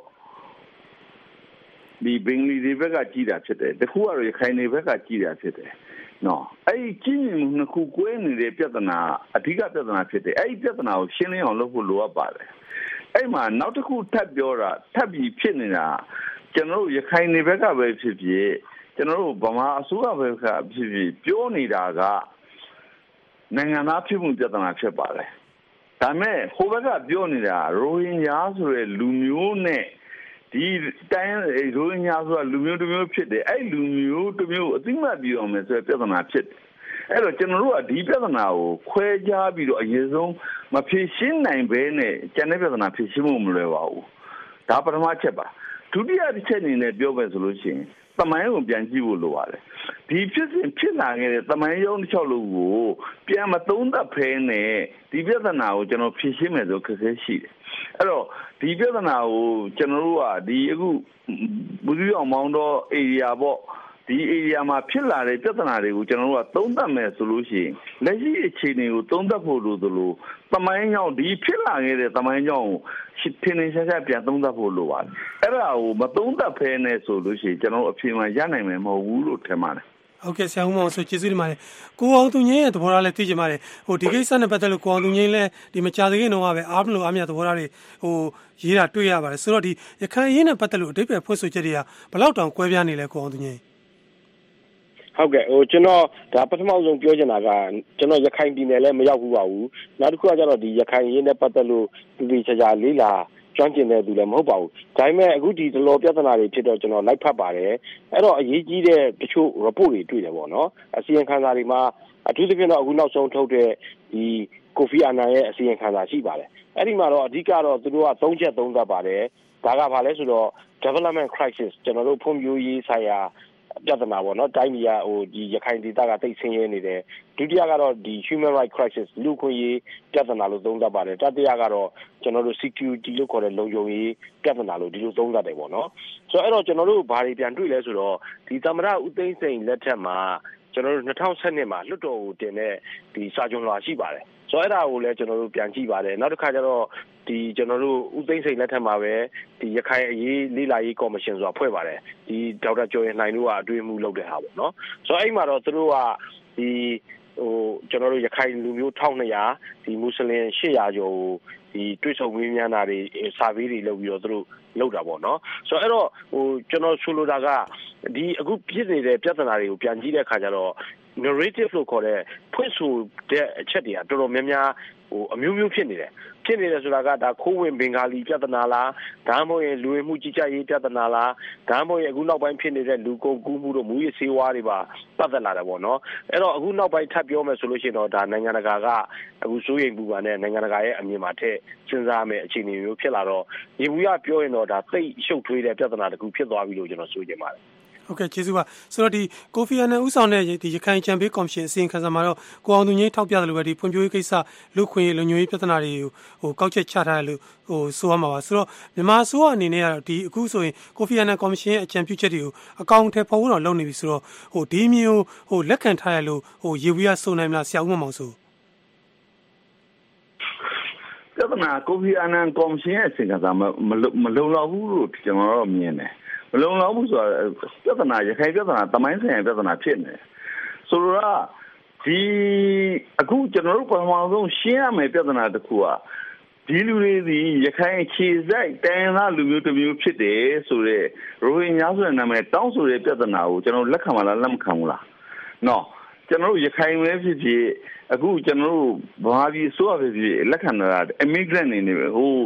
ဒီဘင်္ဂလီတွေဘက်ကကြည့်တာဖြစ်တယ်တခုကတော့ရခိုင်တွေဘက်ကကြည့်တာဖြစ်တယ်နော်အဲ့ဒီကြီးမြင့်မှုနှစ်ခုကွဲနေတဲ့ပြဿနာအဓိကပြဿနာဖြစ်တယ်အဲ့ဒီပြဿနာကိုရှင်းလင်းအောင်လုပ်ဖို့လိုအပ်ပါတယ်အဲ့မှာနောက်တစ်ခုထပ်ပြောတာထပ်ပြီးဖြစ်နေတာကျွန်တော်တို့ရခိုင်တွေဘက်ကပဲဖြစ်ဖြစ်ကျွန်တော်တို့ဗမာအစိုးရဘက်ကဖြစ်ဖြစ်ပြောနေတာကနိုင်ငံသားဖြစ်မှုပြဿနာဖြစ်ပါတယ်ဒါမဲ့ဟိုဘက်ကပြောနေတာရိုဟင်ဂျာဆိုတဲ့လူမျိုးနဲ့ဒီတိုင်းရိုဟင်ဂျာဆိုတာလူမျိုးတစ်မျိုးဖြစ်တယ်အဲ့လူမျိုးတစ်မျိုးအသိမှတ်ပြီးအောင်မယ်ဆိုတဲ့ပြဿနာဖြစ်တယ်အဲ့တော့ကျွန်တော်တို့ကဒီပြဿနာကိုခွဲခြားပြီးတော့အရင်ဆုံးမဖြေရှင်းနိုင်ဘဲနဲ့ကျန်တဲ့ပြဿနာဖြေရှင်းဖို့မလွယ်ပါဘူးဒါပထမချက်ပါဒုတိယတစ်ချက်အနေနဲ့ပြောမယ်ဆိုလို့ရှိရင်သမိုင်းကိုပြန်ကြည့်ဖို့လိုပါတယ်ဒီဖြစ်စဉ်ဖြစ်လာခဲ့တဲ့သမိုင်းရုံးတစ်ချက်လုံးကိုပြန်မသုံးသပ်ဖဲနဲ့ဒီပြဿနာကိုကျွန်တော်ဖြေရှင်းမယ်ဆိုခက်ခဲရှိတယ်အဲ့တော့ဒီပြဿနာကိုကျွန်တော်တို့ကဒီအခုဘူးစီအောင်မောင်းတော့ area ပေါ့ဒီ area မှာဖြစ်လာတဲ့ပြဿနာတွေကိုကျွန်တော်တို့ကသုံးသပ်မယ်ဆိုလို့ရှိရင်လက်ရှိအခြေအနေကိုသုံးသပ်ဖို့လိုသလိုသမိုင်းကြောင့်ဒီဖြစ်လာခဲ့တဲ့သမိုင်းကြောင့်ထင်းထင်းရှားရှားပြန်သုံးသပ်ဖို့လိုပါတယ်အဲ့ဒါကိုမသုံးသပ်ဖဲနဲ့ဆိုလို့ရှိရင်ကျွန်တော်တို့အဖြေမှရနိုင်မယ်မဟုတ်ဘူးလို့ထင်ပါတယ်ဟုတ်ကဲ့ဆရာဦးမောင်ဆိုကျေးဇူးတင်ပါတယ်ကိုအောင်သူငင်းရဲ့သဘောထားလည်းသိချင်ပါတယ်ဟိုဒီကိစ္စနဲ့ပတ်သက်လို့ကိုအောင်သူငင်းလည်းဒီမကြသေးခင်တုန်းကပဲအားမလို့အားမရသဘောထားတွေဟိုရေးတာတွေ့ရပါတယ်ဆိုတော့ဒီရခိုင်အရေးနဲ့ပတ်သက်လို့အဓိပ္ပာယ်ဖွင့်ဆိုချက်တွေကဘယ်လောက်တောင်ကွဲပြားနေလဲကိုအောင်သူငင်းဟုတ်ကဲ့ဟိုကျွန်တော်ဒါပထမဆုံးပြောချင်တာကကျွန်တော်ရခိုင်ပြည်နယ်လည်းမရောက်ဘူးပါဘူးနောက်တစ်ခုကကျတော့ဒီရခိုင်ရင်းနဲ့ပတ်သက်လို့ဒီဒီချာချာလေးလာကျွမ်းကျင်တဲ့သူလည်းမဟုတ်ပါဘူးဒါပေမဲ့အခုဒီဒလောပြဿနာတွေဖြစ်တော့ကျွန်တော်လိုက်ဖတ်ပါတယ်အဲ့တော့အရေးကြီးတဲ့တချို့ report တွေတွေ့တယ်ပေါ့နော်အစီရင်ခံစာတွေမှာအထူးသဖြင့်တော့အခုနောက်ဆုံးထုတ်တဲ့ဒီကိုဖီအာနန်ရဲ့အစီရင်ခံစာရှိပါတယ်အဲ့ဒီမှာတော့အဓိကတော့သူတို့ကသုံးချက်သုံးသပ်ပါတယ်ဒါကဘာလဲဆိုတော့ development crisis ကျွန်တော်တို့ဖွံ့ဖြိုးရေးဆိုင်ရာပြဿနာပေါ့နော်တိုင်းပြည်ကဟိုဒီရခိုင်ဒေသကတိတ်ဆင်းရဲနေတယ်ဒုတိယကတော့ဒီ human right crisis လူ့ခွင့်ရေးပြဿနာလို့သုံးသပ်ပါတယ်တတိယကတော့ကျွန်တော်တို့ security လို့ခေါ်တဲ့လုံခြုံရေးပြဿနာလို့ဒီလိုသုံးသပ်တယ်ပေါ့နော်ဆိုတော့အဲ့တော့ကျွန်တော်တို့ဘာတွေပြန်တွေ့လဲဆိုတော့ဒီသမ္မတဦးသိန်းစိန်လက်ထက်မှာကျွန်တော်တို့၂၀၁၂မှာလွှတ်တော်ကိုတင်တဲ့ဒီစာချုပ်လွှာရှိပါတယ်ဆိုတော့အဲ့ဒါကိုလည်းကျွန်တော်တို့ပြန်ကြည့်ပါတယ်နောက်တစ်ခါကျတော့ဒီကျွန်တော်တို့ဦးသိန်းစိန်လက်ထက်မှာပဲဒီရခိုင်အရေးလေးလာရေးကော်မရှင်ဆိုတာဖွဲ့ပါတယ်ဒီဒေါက်တာကျော်ရင်နိုင်တို့ကအတွေ့အမှုလုပ်တဲ့ဟာပေါ့နော်ဆိုတော့အဲ့မှာတော့သူတို့ကဒီဟိုကျွန်တော်တို့ရခိုင်လူမျိုး၁၂၀၀ဒီမွတ်စလင်၈၀၀ကျော်ကိုဒီတွေ့ဆုံမေးမြန်းတာတွေစာပေတွေလုပ်ပြီးတော့သူတို့လုပ်တာပေါ့နော်ဆိုတော့အဲ့တော့ဟိုကျွန်တော်ဆိုလိုတာကဒီအခုဖြစ်နေတဲ့ပြဿနာတွေကိုပြန်ကြည့်တဲ့အခါကျတော့ narrative လို့ခေါ်တဲ့ဖွင့်ဆိုတဲ့အချက်တွေကတော်တော်များများဟိုအမျိုးမျိုးဖြစ်နေတယ်ဖြစ်နေတယ်ဆိုတာကဒါခိုးဝင်ဘင်္ဂါလီပြဿနာလားဒါမှမဟုတ်ရင်လူဝင်မှုကြီးကြပ်ရေးပြဿနာလားဒါမှမဟုတ်ရင်အခုနောက်ပိုင်းဖြစ်နေတဲ့လူကုန်ကူးမှုတို့မူရစေဝါတွေပါပတ်သက်လာတယ်ပေါ့နော်အဲ့တော့အခုနောက်ပိုင်းထပ်ပြောမယ်ဆိုလို့ရှိရင်တော့ဒါနိုင်ငံတကာကအခုစိုးရိမ်ပူပန်တဲ့နိုင်ငံတကာရဲ့အမြင်မှာထည့်စဉ်းစားမယ်အခြေအနေမျိုးဖြစ်လာတော့ရေဘူးရပြောရင်တော့ဒါသိရှုပ်ထွေးတဲ့ပြဿနာတစ်ခုဖြစ်သွားပြီလို့ကျွန်တော်ဆိုချင်ပါတယ်ဟဟုတ်ကဲ့ကျေးဇူးပါဆိုတော့ဒီကိုဖီအာနန်ဦးဆောင်တဲ့ဒီရခိုင်ချန်ပီယံကော်မရှင်အစီရင်ခံစာမှာတော့ကိုအောင်သူငိမ့်ထောက်ပြတယ်လို့ပဲဒီဖွံ့ဖြိုးရေးကိစ္စလူခွင့်ရေးလူညွှန်ရေးပြဿနာတွေကိုဟိုကောက်ချက်ချထားတယ်လို့ဟိုဆိုရမှာပါဆိုတော့မြန်မာအစိုးရအနေနဲ့ကတော့ဒီအခုဆိုရင်ကိုဖီအာနန်ကော်မရှင်ရဲ့အကြံပြုချက်တွေကိုအကောင့်ထဲပေါ်ဖို့တော့လုပ်နေပြီဆိုတော့ဟိုဒီမျိုးဟိုလက်ခံထားရလို့ဟိုရေဝီရစုံနိုင်မလားဆရာဦးမောင်ဆိုပြဿနာကိုဖီအာနန်ကော်မရှင်ရဲ့အစီရင်ခံစာမလုံလောက်ဘူးလို့ကျွန်တော်တို့မြင်တယ်မလုံလောက်ဘူးဆိုတော့ပြဿနာရခိုင်ပြဿနာတမိုင်းဆိုင်ရာပြဿနာဖြစ်နေဆိုတော့ဒီအခုကျွန်တော်တို့ပထမဆုံးရှင်းရမယ့်ပြဿနာတစ်ခုကဒီလူတွေဒီရခိုင်ခြေစိုက်တိုင်းသားလူမျိုးတစ်မျိုးဖြစ်တယ်ဆိုတော့ရိုဟင်ဂျာဆိုတဲ့နာမည်တောင်းဆိုတဲ့ပြဿနာကိုကျွန်တော်လက်ခံမလားလက်မခံဘူးလားနော်ကျွန်တော်တို့ရခိုင်ပဲဖြစ်ဖြစ်အခုကျွန်တော်တို့ဘာပြီးဆိုရဖြစ်ဖြစ်လက်ခံတာ immigrant နေနေပဲဟို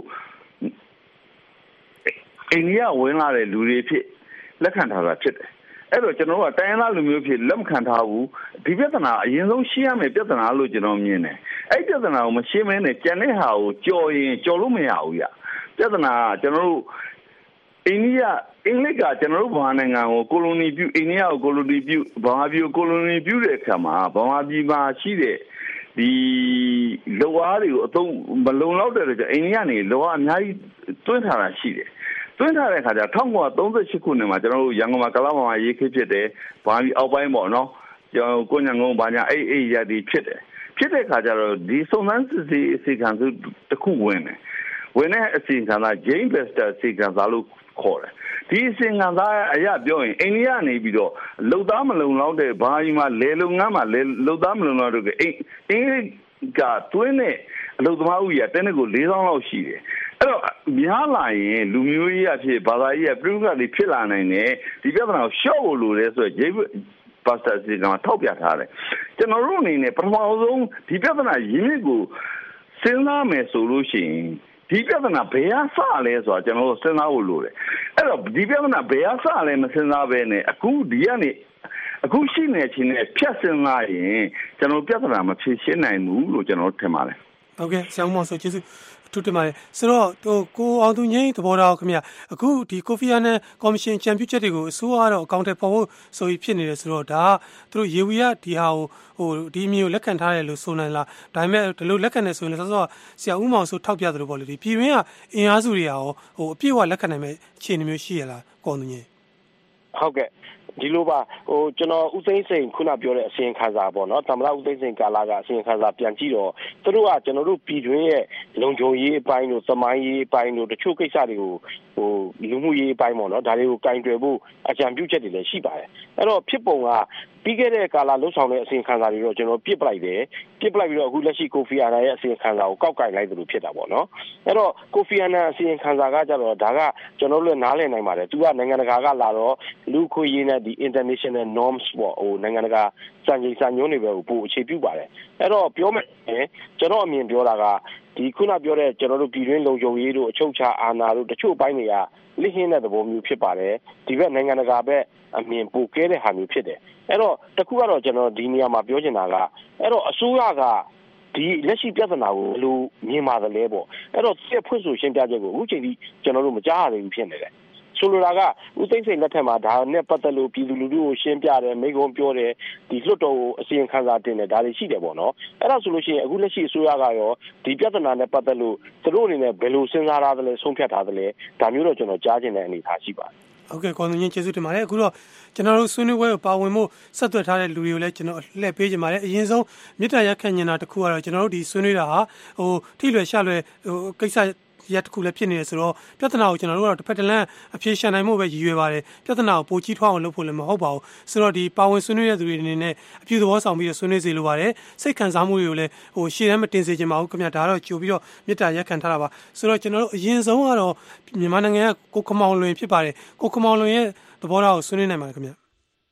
အိန္ဒိယဝင်လာတဲ့လူတွေဖြစ်လက်ခံထားတာဖြစ်တယ်အဲ့တော့ကျွန်တော်တို့ကတိုင်းသားလူမျိုးဖြစ်လက်မခံထားဘူးဒီပြဿနာအရင်ဆုံးရှင်းရမယ်ပြဿနာလို့ကျွန်တော်မြင်တယ်အဲ့ပြဿနာကိုမရှင်းမနဲ့ကြံတဲ့ဟာကိုကြော်ရင်ကြော်လို့မရဘူးရပြဿနာကကျွန်တော်တို့အိန္ဒိယအင်္ဂလိပ်ကကျွန်တော်တို့ဗမာနိုင်ငံကိုကိုလိုနီပြုအိန္ဒိယကိုကိုလိုနီပြုဗမာပြည်ကိုကိုလိုနီပြုတဲ့အခါမှာဗမာပြည်မှာရှိတဲ့ဒီလောအားတွေကိုအသုံးမလုံလောက်တဲ့ကြောင့်အိန္ဒိယနေလောအားအများကြီးတွင်းထားတာရှိတယ်တွင်းထားတဲ့ခါကျ၁၉၃၈ခုနှစ်မှာကျွန်တော်တို့ရန်ကုန်မှာကလာမှာရေးခေဖြစ်တယ်ဗမာပြည်အောက်ပိုင်းပေါ့နော်ကျွန်တော်ကိုညံငုံဘာညာအဲ့အဲ့ရည်ဖြစ်တယ်ဖြစ်တဲ့ခါကျတော့ဒီစုံစမ်းစစ်ဆေးအစီခံစုတစ်ခုဝင်တယ်ဝင်တဲ့အစီခံစာ Jane Bester အစီခံစာလို့ခေါ်တယ်ဒီအစီခံစာအရပြောရင်အိန္ဒိယနေပြီးတော့လုံသားမလုံလောက်တဲ့ဘာကြီးမှာလေလုံငန်းမှာလေလုံသားမလုံလောက်တဲ့အိအင်္ဂလိပ်ကတွင်းတဲ့အလုံသမားဦးကြီးကတင်းကို၄သောင်းလောက်ရှိတယ်အဲ့တော့များလာရင်လူမျိုးရေးအဖြစ်ဘာသာရေးအပြုကတွေဖြစ်လာနိုင်တယ်ဒီပြဿနာကိုရှော့ဖို့လိုတယ်ဆိုတော့ Jane Bester စီကထောက်ပြထားတယ်ကျွန်တော်တို့အနေနဲ့ပထမဆုံးဒီပြဿနာရင်းမြစ်ကိုစဉ်းစားမယ်ဆိုလို့ရှိရင်ဒီပြဿနာဘယ်အစလဲဆိုတာကျွန်တော်တို့စဉ်းစားဖို့လိုတယ်အဲ့တော့ဒီပြဿနာဘယ်အစလဲမစဉ်းစားဘဲနဲ့အခုဒီကနေအခုရှိနေချင်းနဲ့ဖြတ်စဉ်းစားရင်ကျွန်တော်ပြဿနာမဖြေရှင်းနိုင်ဘူးလို့ကျွန်တော်ထင်ပါတယ်ဟုတ်ကဲ့ဆရာမောင်ဆိုကျေးဇူးထူးတင်ပါတယ်ဆိုတော့ဟိုကိုအောင်သူငိမ့်သဘောထားခင်ဗျအခုဒီကိုဖီအာနန်ကော်မရှင်ချန်ပီယံချက်တွေကိုအစိုးရကတော့အကောင့်ထဲပေါ်ဖို့ဆိုပြီးဖြစ်နေတယ်ဆိုတော့ဒါကသူတို့ရေဝီရဒီဟာကိုဟိုဒီမျိုးလက်ခံထားတယ်လို့ဆိုနိုင်လားဒါပေမဲ့ဒီလိုလက်ခံနေဆိုရင်ဆောဆောဆရာဦးမောင်ဆိုထောက်ပြသလိုပေါ့လေဒီပြည်ရင်းကအင်အားစုတွေရောဟိုအပြည့်အဝလက်ခံနိုင်မဲ့အခြေအနေမျိုးရှိရလားကိုအောင်သူငိမ့်ဟုတ်ကဲ့ဒီလိုပါဟိုကျွန်တော်ဦးသိန်းစိန်ခုနပြောတဲ့အစီရင်ခံစာပေါ့နော်သမ္မတဦးသိန်းစိန်ကာလာကအစီရင်ခံစာပြန်ကြည့်တော့သူတို့ကကျွန်တော်တို့ပြည်တွင်းရဲ့လုံခြုံရေးအပိုင်းတို့သမိုင်းရေးအပိုင်းတို့တချို့ကိစ္စတွေကိုဟိုလူမှုရေးအပိုင်းပေါ့နော်ဒါတွေကိုကင်တွယ်ဖို့အကြံပြုချက်တွေလည်းရှိပါတယ်အဲ့တော့ဖြစ်ပုံကပြီးခဲ့တဲ့ကာလာလှုပ်ဆောင်တဲ့အစီရင်ခံစာတွေတော့ကျွန်တော်ပြစ်ပလိုက်တယ်ပြစ်ပလိုက်ပြီးတော့အခုလက်ရှိကိုဖီအာနန်ရဲ့အစီရင်ခံစာကိုကောက်ကင်လိုက်သလိုဖြစ်တာပေါ့နော်အဲ့တော့ကိုဖီအာနန်အစီရင်ခံစာကကြတော့ဒါကကျွန်တော်တို့လည်းနားလည်နိုင်ပါတယ်သူကနိုင်ငံတကာကလာတော့လူခွင့်ရေးနဲ့ဒီ international norms ပေါ့ဟိုနိုင်ငံတကာစံချိန်စံညွှန်းတွေပဲပို့အခြေပြုပါတယ်အဲ့တော့ပြောမယ်ကျွန်တော်အမြင်ပြောတာကဒီခုနပြောတဲ့ကျွန်တော်တို့ပြည်တွင်းလုံခြုံရေးတို့အချုပ်အခြာအာဏာတို့တချို့ပိုင်းတွေကလိဟင်းတဲ့သဘောမျိုးဖြစ်ပါတယ်ဒီဘက်နိုင်ငံတကာဘက်အမြင်ပိုကဲတဲ့ဟာမျိုးဖြစ်တယ်အဲ့တော့တခုကတော့ကျွန်တော်ဒီနေရာမှာပြောချင်တာကအဲ့တော့အစိုးရကဒီလက်ရှိပြဿနာကိုဘယ်လိုမြင်ပါတယ်လဲပေါ့အဲ့တော့စစ်ဖွင့်ဆိုရှင်းပြချက်ကိုအခုချိန်ထိကျွန်တော်တို့မကြားရသေးဘူးဖြစ်နေတယ်ဆိုလိုတာကဦးသိန်းစိန်လက်ထက်မှာဒါနဲ့ပတ်သက်လို့ပြည်သူလူထုကိုရှင်းပြတယ်မိကုံပြောတယ်ဒီလွှတ်တော်ကိုအစီရင်ခံစာတင်တယ်ဒါတွေရှိတယ်ပေါ့နော်အဲ့ဒါဆိုလို့ရှိရင်အခုလက်ရှိအစိုးရကရောဒီပြဿနာနဲ့ပတ်သက်လို့သူတို့အနေနဲ့ဘယ်လိုစဉ်းစားထားသလဲဆုံးဖြတ်ထားသလဲဒါမျိုးတော့ကျွန်တော်ကြားချင်တဲ့အနေအထားရှိပါတယ်ဟုတ်ကဲ့ကောင်းရင်ကျေးဇူးတင်ပါတယ်အခုတော့ကျွန်တော်တို့ဆွေးနွေးပွဲကိုပါဝင်ဖို့ဆက်သွယ်ထားတဲ့လူတွေကိုလည်းကျွန်တော်လှည့်ပေးကြပါတယ်အရင်ဆုံးမြစ်တာရက်ခန့်ညင်တာတခုကတော့ကျွန်တော်တို့ဒီဆွေးနွေးတာဟာဟိုထိလွယ်ရှလွယ်ဟိုကိစ္စရက်တစ်ခုလည်းဖြစ်နေတယ်ဆိုတော့ပြဿနာကိုကျွန်တော်တို့ကတော့တစ်ဖက်တစ်လမ်းအပြေရှာနိုင်မှုပဲရည်ရွယ်ပါတယ်ပြဿနာကိုပိုကြီးထွားအောင်လုပ်ဖို့လည်းမဟုတ်ပါဘူးဆိုတော့ဒီပါဝင်ဆွေးနွေးတဲ့သူတွေအနေနဲ့အပြုသဘောဆောင်ပြီးတော့ဆွေးနွေးစေလိုပါတယ်စိတ်ခံစားမှုတွေကိုလည်းဟိုရှေ့တန်းမတင်စေချင်ပါဘူးခင်ဗျာဒါကတော့ကြိုပြီးတော့မြစ်တာရက်ခံထားတာပါဆိုတော့ကျွန်တော်တို့အရင်ဆုံးကတော့မြန်မာနိုင်ငံကကိုခမောင်လွင်ဖြစ်ပါတယ်ကိုခမောင်လွင်ရဲ့သဘောထားကိုဆွေးနွေးနိုင်ပါတယ်ခင်ဗျာ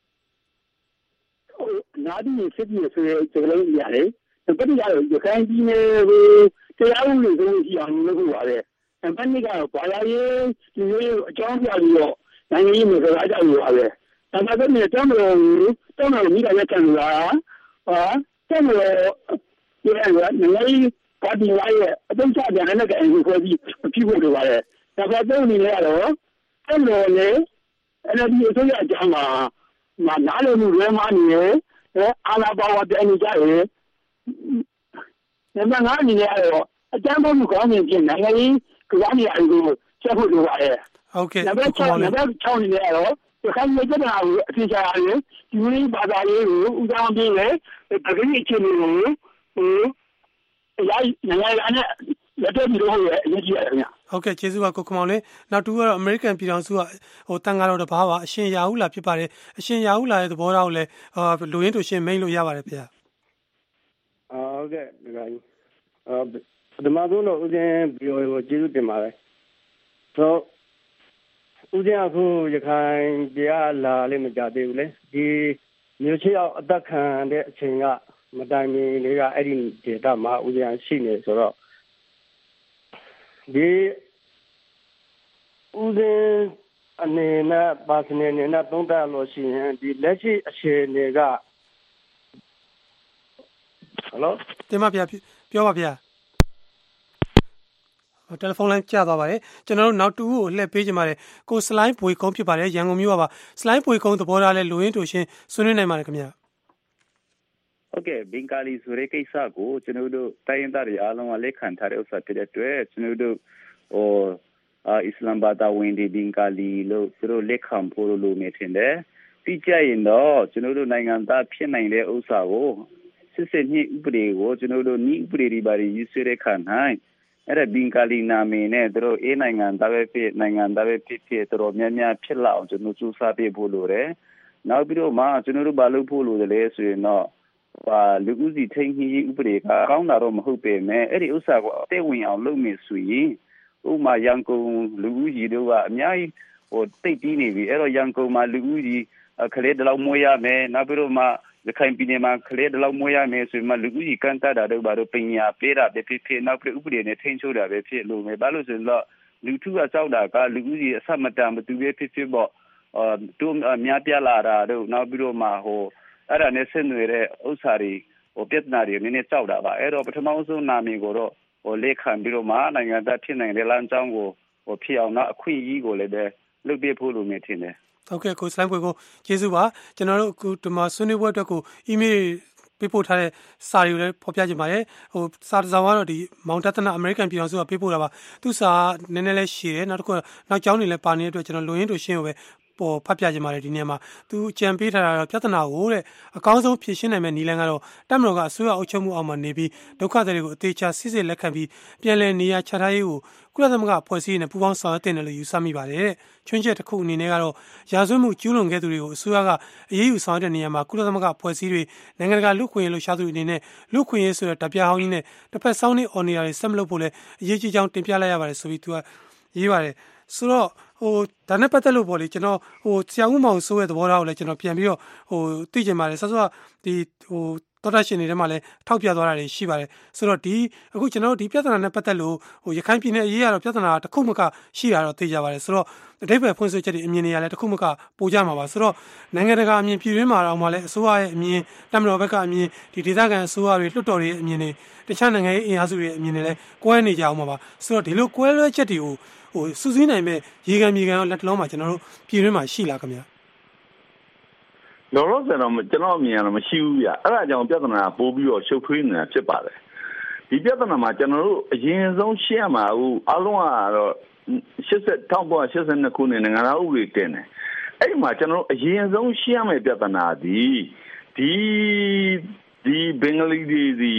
နာဒီစစ်ပြေဆိုရဲကျွန်တော်တို့ရတယ်တပတ်ရရခိုင်ပြည်နယ်ဟိုတရားဥပဒေဆိုလို့ရှိအောင်လုပ်ဖို့ပါတယ်အမှန်တကယ်ဘာသာရေးဒီလိုအကြောင်းပြပြီးတော့နိုင်ငံရေးမျိုးစကားကြလို့ပါပဲ။ဒါပေမဲ့တမ်းမလို့တမ်းမလို့မိတာရက်ကန်လာဟာတမ်းမလို့ဒီနိုင်ငံရေးပါတီလိုက်ရဲ့အတုံးချပြန်တဲ့ကအင်ကိုဖွဲ့ပြီးဖြစ်ဖို့လိုပါတယ်။ဒါပေမဲ့အနေနဲ့ကတော့တမ်းမလို့လေအဲ့ဒါဒီအစိုးရအကြောင်းမှာမှာနားလည်မှုလွဲမှားနေရဲ့အာဏာပါဝါတဲ့အနေကြရဲ့နံပါတ်ငါအနေနဲ့ကတော့အကြမ်းဖက်မှုကောင်းခြင်းဖြစ်နိုင်ငံရေးကစားနေရကိုချက်ဖို့လိုပါတယ်ဟုတ်ကဲ့နံပါတ်၆နံပါတ်၆အနေနဲ့ကတော့ဒီခိုင်မြေပြဿနာကိုအထင်ရှားရတယ်ဒီလိုဘာသာရေးကိုဥစားပေးတယ်တကယ်အခြေအနေကိုဟိုအရာနိုင်ငံရေးနဲ့လက်တွေ့ပြီးတော့ရအရေးကြီးတယ်ခင်ဗျဟုတ်ကဲ့ကျေးဇူးပါကိုခမောင်လေးနောက်တူကတော့အမေရိကန်ပြည်ထောင်စုကဟိုတန်ကားတော်တဘာပါအရှင်ရာဟုလာဖြစ်ပါတယ်အရှင်ရာဟုလာရဲ့သဘောထားကိုလည်းဟိုလူရင်းတူရှင်မိန်လို့ရပါတယ်ဗျာဟုတ်ကဲ့ဒီကကြီးအာပထမဆုံးတော့ဦးဇင်းဗီအိုအေကိုကျေးဇူးတင်ပါတယ်ဆိုဦးဇင်းအခုရခိုင်ပြည်လာလေးမကြသေးဘူးလေဒီမြို့ချောက်အသက်ခံတဲ့အချိန်ကမတိုင်မီလေးကအဲ့ဒီဒေတာမှာဦးဇင်းရှိနေဆိုတော့ဒီဦးဇင်းအနေနဲ့ပါစနေနေနဲ့သုံးသပ်လို့ရှိရင်ဒီလက်ရှိအခြေအနေကဟယ်လိုတင်ပါဗျာပြောပါဗျာတယ်လီဖုန်းလိုင်းကျသွားပါတယ်ကျွန်တော်တို့နောက်တူကိုလှည့်ပေးကြပါတယ်ကိုစလိုင်းဘွေကုန်းဖြစ်ပါတယ်ရန်ကုန်မြို့ပါစလိုင်းဘွေကုန်းသဘောထားလဲလူရင်းတူရှင်ဆွေးနွေးနိုင်ပါတယ်ခင်ဗျာဟုတ်ကဲ့ဘင်္ဂါလီဆိုတဲ့ကိစ္စကိုကျွန်တော်တို့တိုင်းရင်းသားတွေအားလုံးကလက်ခံထားတဲ့ဥစ္စာဖြစ်တဲ့အတွက်ကျွန်တော်တို့ဟိုအာအစ္စလမ်ဘာသာဝင်ဒီဘင်္ဂါလီလို့သူတို့လက်ခံဖို့လို့နေထင်တယ်ပြီးကြရင်တော့ကျွန်တော်တို့နိုင်ငံသားဖြစ်နိုင်တဲ့ဥစ္စာကိုစစ်စစ်ညှိဥပဒေကိုကျွန်တော်တို့ညှိဥပဒေတွေပါရေးဆွဲတဲ့ခံနိုင်အဲ့ဒါဘင်္ဂါလီနာမည်နဲ့သူတို့အေးနိုင်ငံသားပဲဖြစ်နိုင်ငံသားပဲဖြစ်ဖြစ်သူတို့များများဖြစ်လာအောင်ကျွန်တော်စူးစမ်းပေးဖို့လိုတယ်နောက်ပြီးတော့မှကျွန်တော်တို့ဘာလုပ်ဖို့လိုတယ်လဲဆိုရင်တော့ဟာလူဦးစီထိန်းကြီးဥပဒေကကောင်းတာတော့မဟုတ်ပေမဲ့အဲ့ဒီဥစ္စာကိုအသက်ဝင်အောင်လုပ်မယ်ဆိုရင်ဥမာရန်ကုန်လူဦးကြီးတို့ကအများကြီးဟိုတိတ်ပြီးနေပြီအဲ့တော့ရန်ကုန်မှာလူဦးကြီးကလေးတလောက်မွေးရမယ်နောက်ပြီးတော့မှရခိုင်ပြည်နယ်မှာကလေးတလောက်မွေးရမယ်ဆိုမှလူဦးကြီးကန်တာတော့ဘာလို့ပညာပေးတာပဲဖြစ်ဖြစ်နောက်ပြီးဥပဒေနဲ့ထိန်းချုပ်တာပဲဖြစ်လို့မယ်ဘာလို့ဆိုတော့လူထုကကြောက်တာကလူဦးကြီးအဆက်မတန်မတူပဲဖြစ်ဖြစ်ပေါ့အာတို့များပြလာတာတို့နောက်ပြီးတော့မှဟိုအဲ့ဒါနဲ့ဆက်နွယ်တဲ့ဥစ္စာတွေဟိုပြဿနာတွေနည်းနည်းကြောက်တာပါအဲ့တော့ပထမဆုံးနာမည်ကိုတော့ဟိုလက်ခံပြီးတော့မှနိုင်ငံသားဖြစ်နိုင်တဲ့လမ်းကြောင်းကိုဟိုဖြစ်အောင်တော့အခွင့်အရေးကိုလည်းပဲလုပ်ပြဖို့လိုနေထင်တယ်ဟုတ်ကဲ့ကိုစလိုင်းဘွေကိုကျေးဇူးပါကျွန်တော်တို့အခုဒီမှာဆွေးနွေးပွဲအတွက်ကိုအီးမေးလ်ပေးပို့ထားတဲ့စာတွေကိုလည်းဖော်ပြကြပါတယ်ဟိုစာတစ်စောင်ကတော့ဒီမောင်တသနာအမေရိကန်ပြည်ထောင်စုကပေးပို့တာပါသူစာနည်းနည်းလေးရှည်တယ်နောက်တစ်ခုနောက်ကျောင်းတွေလည်းပါနေတဲ့အတွက်ကျွန်တော်လူရင်းတို့ရှင်းကိုပဲပေါ်ဖတ်ပြကြမှာလေဒီနေရာမှာသူကြံပေးထားတာတော့ပြဿနာကိုတဲ့အကောင်းဆုံးဖြေရှင်းနိုင်မယ့်နည်းလမ်းကတော့တပ်မတော်ကအစိုးရအုပ်ချုပ်မှုအောက်မှာနေပြီးဒုက္ခသည်တွေကိုအသေးချာစစ်စစ်လက်ခံပြီးပြန်လည်နေရာချထားရေးကိုကုလသမဂ္ဂအဖွဲ့အစည်းနဲ့ပူးပေါင်းဆောင်ရွက်တင်တယ်လို့ယူဆမိပါတယ်တဲ့ချွင်းချက်တစ်ခုအနေနဲ့ကတော့ရာဇဝတ်မှုကျူးလွန်ခဲ့သူတွေကိုအစိုးရကအရေးယူဆောင်ရွက်တဲ့နေရာမှာကုလသမဂ္ဂအဖွဲ့အစည်းတွေနိုင်ငံတကာလူ့ခွင့်ရေးလှုပ်ရှားသူတွေအနေနဲ့လူ့ခွင့်ရေးဆိုတဲ့ဓာတ်ပြဟောင်းကြီးနဲ့တစ်ဖက်ဆောင်းနေအော်နေရာတွေဆက်မလုပ်ဖို့လဲအရေးကြီးကြောင်းတင်ပြလိုက်ရပါတယ်ဆိုပြီးသူကရေးပါတယ်ဆိုတော့ဟိုဒါနဲ့ပတ်သက်လို့ပေါ့လေကျွန်တော်ဟိုဆရာဦးမောင်စိုးရဲ့သဘောထားကိုလည်းကျွန်တော်ပြန်ပြီးတော့ဟိုသိချင်ပါတယ်ဆက်စောဒီဟိုတော်တော်ရှင်တွေထဲမှာလည်းထောက်ပြသွားတာတွေရှိပါတယ်ဆိုတော့ဒီအခုကျွန်တော်တို့ဒီပြဿနာနဲ့ပတ်သက်လို့ဟိုရခိုင်ပြည်နယ်အရေးကတော့ပြဿနာတစ်ခုမှကရှိတာတော့သိကြပါတယ်ဆိုတော့အဓိပ္ပာယ်ဖွင့်ဆိုချက်တွေအမြင်တွေကလည်းတစ်ခုမှကပိုကြမှာပါဆိုတော့နိုင်ငံတကာအမြင်ပြည်တွင်းမှာတော့မှလည်းအစိုးရရဲ့အမြင်တမတော်ဘက်ကအမြင်ဒီဒေသခံအစိုးရတွေလွှတ်တော်တွေအမြင်တွေတခြားနိုင်ငံရေးအင်အားစုတွေအမြင်တွေလည်းကွဲနေကြအောင်ပါဆိုတော့ဒီလိုကွဲလွဲချက်တွေကိုဟိုစူးစီးနိုင်မဲ့ရေကန်မြေကန်ရောလက်တလုံးမှာကျွန်တော်တို့ပြည်တွင်းမှာရှိလားခင်ဗျာလောလောဆယ်တော့ကျွန်တော်အမြင်ကတော့မရှိဘူးဗျအဲ့ဒါကြောင့်ပြဿနာပိုးပြီးတော့ရှုပ်ထွေးနေတာဖြစ်ပါတယ်ဒီပြဿနာမှာကျွန်တော်တို့အရင်ဆုံးရှင်းရမှာဟိုအလုံးကတော့ရှစ်ဆယ်တောင်ပေါ်ရှစ်ဆယ်နှစ်ခုနဲ့နိုင်ငံသားဥပဒေတင်တယ်အဲ့မှာကျွန်တော်တို့အရင်ဆုံးရှင်းရမယ့်ပြဿနာဒီဒီဒီဘင်္ဂလီဒီဒီ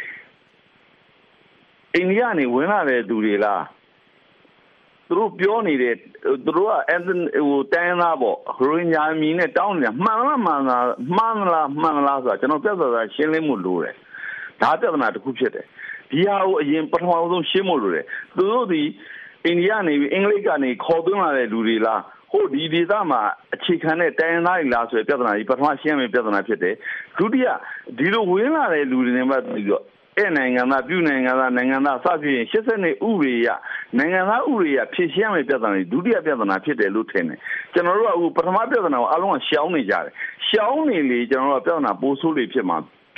အိန္ဒိယနေဝင်လာတဲ့သူတွေလားသူတို့ပြောနေတဲ့သူတို့ကအန်ဟိုတိုင်းသားပေါ့ရိုဟင်ဂျာမီနဲ့တောင်းနေတာမှန်လားမှန်လားမှန်လားမှန်လားဆိုတာကျွန်တော်ပြဿနာရှင်းလင်းမှုလိုတယ်ဒါပြဿနာတစ်ခုဖြစ်တယ်ဒီဟာကိုအရင်ပထမဆုံးရှင်းဖို့လိုတယ်သူတို့ဒီအိန္ဒိယနေပြီးအင်္ဂလိပ်ကနေခေါ်သွင်းလာတဲ့လူတွေလားဟိုဒီဒေသမှာအခြေခံတဲ့တိုင်းသားတွေလားဆိုတဲ့ပြဿနာကြီးပထမရှင်းရမယ့်ပြဿနာဖြစ်တယ်ဒုတိယဒီလိုဝင်လာတဲ့လူတွေနဲ့ပတ်သက်ပြီးတော့အဲ့နိုင်ငံသားပြုနိုင်ငံသားနိုင်ငံသားစသဖြင့်ရှစ်ဆယ်နှစ်ဥပဒေရနိုင်ငံသားဥပဒေရဖြည့်ရှင်းရမယ့်ပြဿနာဒုတိယပြဿနာဖြစ်တယ်လို့ထင်တယ်ကျွန်တော်တို့ကအခုပထမပြဿနာကိုအားလုံးကရှောင်းနေကြတယ်ရှောင်းနေလေကျွန်တော်တို့ကပြဿနာပိုးဆိုးလေဖြစ်မှာဖြ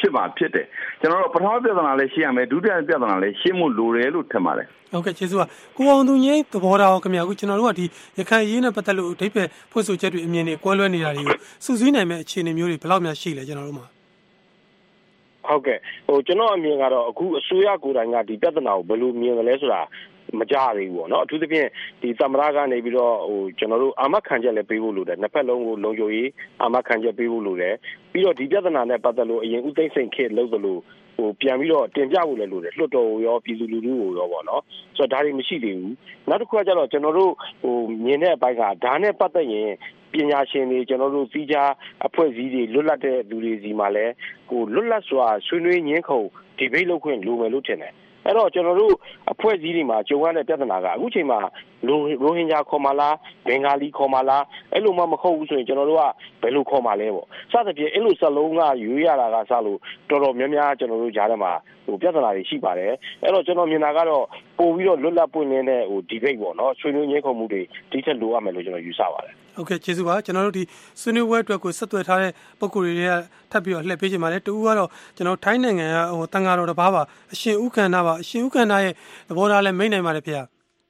ဖြစ်မှာဖြစ်တယ်ကျွန်တော်တို့ပထမပြဿနာလည်းရှင်းရမယ်ဒုတိယပြဿနာလည်းရှင်းမှုလိုတယ်လို့ထင်ပါတယ်ဟုတ်ကဲ့ကျေးဇူးပါကိုအောင်သူငိမ့်သဘောထားခင်ဗျာအခုကျွန်တော်တို့ကဒီရခိုင်ရေးနဲ့ပတ်သက်လို့အဓိပ္ပာယ်ဖွင့်ဆိုချက်တွေအမြင်တွေကွဲလွဲနေတာတွေကိုစုစည်းနိုင်မဲ့အခြေအနေမျိုးတွေဘယ်လောက်များရှိလဲကျွန်တော်တို့မှာဟုတ်ကဲ့ဟိုကျွန်တော်အမြင်ကတော့အခုအစိုးရကိုယ်တိုင်ကဒီပြဿနာကိုဘယ်လိုမြင်ကြလဲဆိုတာမကြသေးဘူးပေါ့နော်အထူးသဖြင့်ဒီသမရကနေပြီးတော့ဟိုကျွန်တော်တို့အာမခံချက်လည်းပေးဖို့လိုတယ်နှစ်ဖက်လုံးကိုလုံခြုံရေးအာမခံချက်ပေးဖို့လိုတယ်ပြီးတော့ဒီပြဿနာနဲ့ပတ်သက်လို့အရင်ဦးသိန်းစိန်ခေတ်လို့သလိုဟိုပြန်ပြီးတော့တင်ပြဖို့လည်းလိုတယ်လွှတ်တော်ကိုရောပြည်သူလူထုကိုရောပေါ့နော်ဆိုတော့ဒါတွေမရှိသေးဘူးနောက်တစ်ခုကကျတော့ကျွန်တော်တို့ဟိုမြင်တဲ့အပိုင်းကဒါနဲ့ပတ်သက်ရင်ပညာရှင်တွေကျွန်တော်တို့စီးခြားအဖွဲ့အစည်းတွေလွတ်လပ်တဲ့လူတွေစီမှာလည်းဟိုလွတ်လပ်စွာဆွေးနွေးညှင်းခုန်ဒီဘေးလုပ်ခွင့်လိုမယ်လို့ထင်တယ်အဲ့တော့ကျွန်တော်တို့အဖွဲ့အစည်းတွေမှာကြုံရတဲ့ပြဿနာကအခုချိန်မှာရိုဟင်ဂျာခေါ်မလားဘင်္ဂါလီခေါ်မလားအဲ့လိုမှမဟုတ်ဘူးဆိုရင်ကျွန်တော်တို့ကဘယ်လိုခေါ်မလဲပေါ့စသဖြင့်အဲ့လိုစလုံးကရွေးရတာကစလို့တော်တော်များများကျွန်တော်တို့ကြားထဲမှာဟိုပြဿနာတွေရှိပါတယ်အဲ့တော့ကျွန်တော်မြင်တာကတော့ပို့ပြီးတော့လွတ်လပ်ပွင့်လင်းတဲ့ဟို debate ပေါ့နော်ဆွေးနွေးညှင်းခုန်မှုတွေဒီထက်လိုအပ်မယ်လို့ကျွန်တော်ယူဆပါတယ်ဟုတ်ကဲ့ကျေးဇူးပါကျွန်တော်တို့ဒီဆွေးနွေးပွဲအတွက်ကိုဆက်သွယ်ထားတဲ့ပုံကိုယ်တွေကထပ်ပြီးတော့လှည့်ပေးချင်ပါတယ်တူဦးကတော့ကျွန်တော်ထိုင်းနိုင်ငံကဟိုတန်ဃာတော်တစ်ပါးပါအရှင်ဥက္ကန္နာပါအရှင်ဥက္ကန္နာရဲ့သဘောထားလည်းမိတ်နိုင်ပါတယ်ဖေ။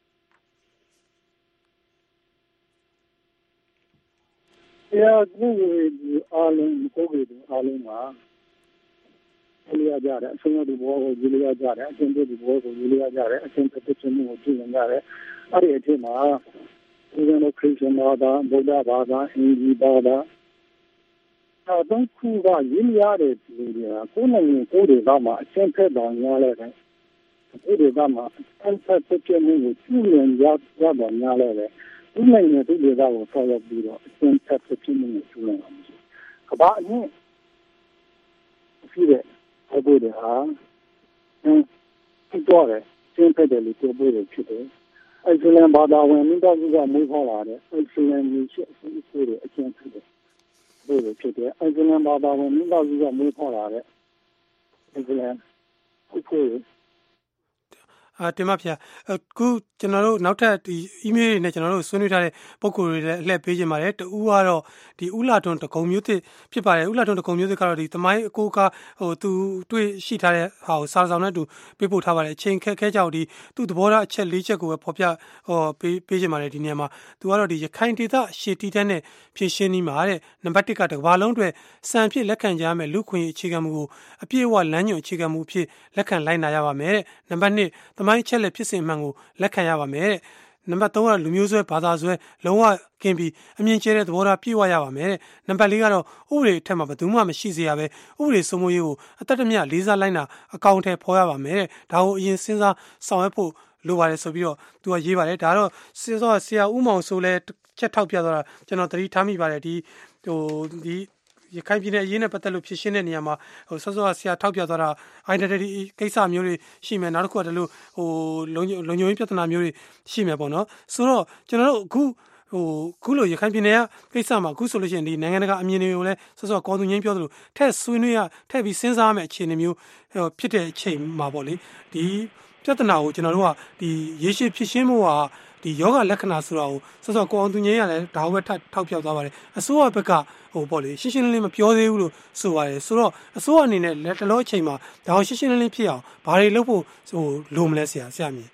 တရားသူအားလုံးကိုယ်ကိုယ်အားလုံးမှာလေးရကြတယ်အဆုံးတူဘောကိုလေးရကြတယ်အရှင်တို့ဒီဘောကိုလေးရကြတယ်အရှင်တစ်ချက်မျိုးကိုကြည့်နေကြတယ်အဲ့ဒီအချိန်မှာဒီလိုခရစ်ယာန်ဘာသာဗုဒ္ဓဘာသာအင်ဂျီဘာသာအဲတော့ခုကရင်းရတဲ့လူတွေကကိုယ်နဲ့ကိုယ်တွေကမှအရှင်ဖက်တော်များလဲတယ်ကိုယ်တွေကမှအန်ဖက်တစ်ချက်မျိုးကိုကျူးလွန်ရရတော်များလဲတယ်ဒီနိုင်ငံသူတွေကကိုဆောက်ရပြီးတော့အရှင်ဖက်တစ်ချက်မျိုးကိုကျူးလွန်အောင်ကဘာအင်းဖြစ်တဲ့ဘုရားအင်းဒီတော့အရှင်ဖက်တယ်လို့ပြောလို့ဖြစ်တယ်အဲ့ဒီလည်းဘာသာဝင်မိသားစုကမွေးခေါ်လာတယ်အဲ့ဒီလည်းမျိုးရှိအစီအစဉ်တွေအကျဉ်းဖြစ်တယ်ဘယ်လိုဖြစ်တယ်အဲ့ဒီလည်းဘာသာဝင်မိသားစုကမွေးခေါ်လာတယ်အဲ့ဒီလည်းခုခုအာတင်ပါဗျာအခုကျွန်တော်တို့နောက်ထပ်ဒီ email တွေနဲ့ကျွန်တော်တို့ဆွေးနွေးထားတဲ့ပုံကိုယ်တွေလည်းအလှည့်ပေးခြင်းပါတယ်တူဦးကတော့ဒီဥလာထွန်းတကုံမျိုးသစ်ဖြစ်ပါတယ်ဥလာထွန်းတကုံမျိုးသစ်ကတော့ဒီသမိုင်းအကိုကဟိုသူတွေ့ရှိထားတဲ့ဟာကိုစာဆောင်နဲ့တူပေးပို့ထားပါတယ်အချိန်ခက်ခဲကြောက်ဒီသူ့သဘောထားအချက်၄ချက်ကိုပဲဖော်ပြဟောပေးပေးခြင်းပါတယ်ဒီနေရာမှာသူကတော့ဒီရခိုင်ဒေသရှေ့တီးတန်းနဲ့ဖြည့်ရှင်းနေမှာတဲ့နံပါတ်၁ကတကဘာလုံးတွေစံဖြစ်လက်ခံကြရမယ်လူခွင့်အခြေခံမှုကိုအပြည့်အဝလမ်းညွှန်အခြေခံမှုဖြစ်လက်ခံလိုက်နာရပါမယ်တဲ့နံပါတ်၂သမိုင်းချက်လက်ဖြစ်စဉ်မှန်ကိုလက်ခံရပါမယ်တဲ့နံပါတ်၃ကလူမျိုးဆွဲဘာသာဆွဲလုံးဝကင်းပြီးအမြင်ကျဲတဲ့သဘောထားပြည့်ဝရပါမယ်တဲ့နံပါတ်၄ကတော့ဥပဒေအထက်မှာဘယ်သူမှမရှိစေရပဲဥပဒေစိုးမိုးရေးကိုအသက်တမျှလေးစားလိုက်နာအကောင့်ထဲဖော်ရပါမယ်တဲ့ဒါကိုအရင်စဉ်းစားဆောင်ရွက်ဖို့လိုပါတယ်ဆိုပြီးတော့သူကရေးပါတယ်ဒါတော့စဉ်းစားဆရာဦးမောင်ဆိုလဲချက်ထောက်ပြသွားတာကျွန်တော်သတိထားမိပါတယ်ဒီဟိုဒီရခိုင်ပြည်နယ်အရေးနဲ့ပတ်သက်လို့ဖြစ်ရှင်းတဲ့နေရာမှာဟိုဆော့ဆော့ဆရာထောက်ပြသွားတာ identity ကိစ္စမျိုးတွေရှိမယ်နောက်တစ်ခုကတလို့ဟိုလုံလုံခြုံရေးပြဿနာမျိုးတွေရှိမယ်ပေါ့နော်ဆိုတော့ကျွန်တော်တို့အခုဟိုခုလိုရခိုင်ပြည်နယ်ကကိစ္စမှာအခုဆိုလို့ရှိရင်ဒီနိုင်ငံတကာအမြင်တွေကိုလည်းဆော့ဆော့ကောင်းသူငင်းပြောသလိုထက်ဆွေးနွေးရထက်ပြီးစဉ်းစားရမယ့်အခြေအနေမျိုးဖြစ်တဲ့အချိန်မှာပေါ့လေဒီပြဿနာကိုကျွန်တော်တို့ကဒီရေရှည်ဖြစ်ရှင်းမှုဟာဒီယောဂလက္ခဏာဆိုတာကိုစောစောကိုအောင်သူငင်းရလဲဒါဝက်ထောက်ပြသွားပါတယ်အစိုးရဘက်ကဟိုပေါ့လေရှင်းရှင်းလင်းလင်းမပြောသေးဘူးလို့ဆိုပါတယ်ဆိုတော့အစိုးရအနေနဲ့လက်တလောအချိန်မှာဒါကိုရှင်းရှင်းလင်းလင်းဖြစ်အောင်ဘာတွေလုပ်ဖို့ဟိုလိုမလဲဆရာဆရာမြင်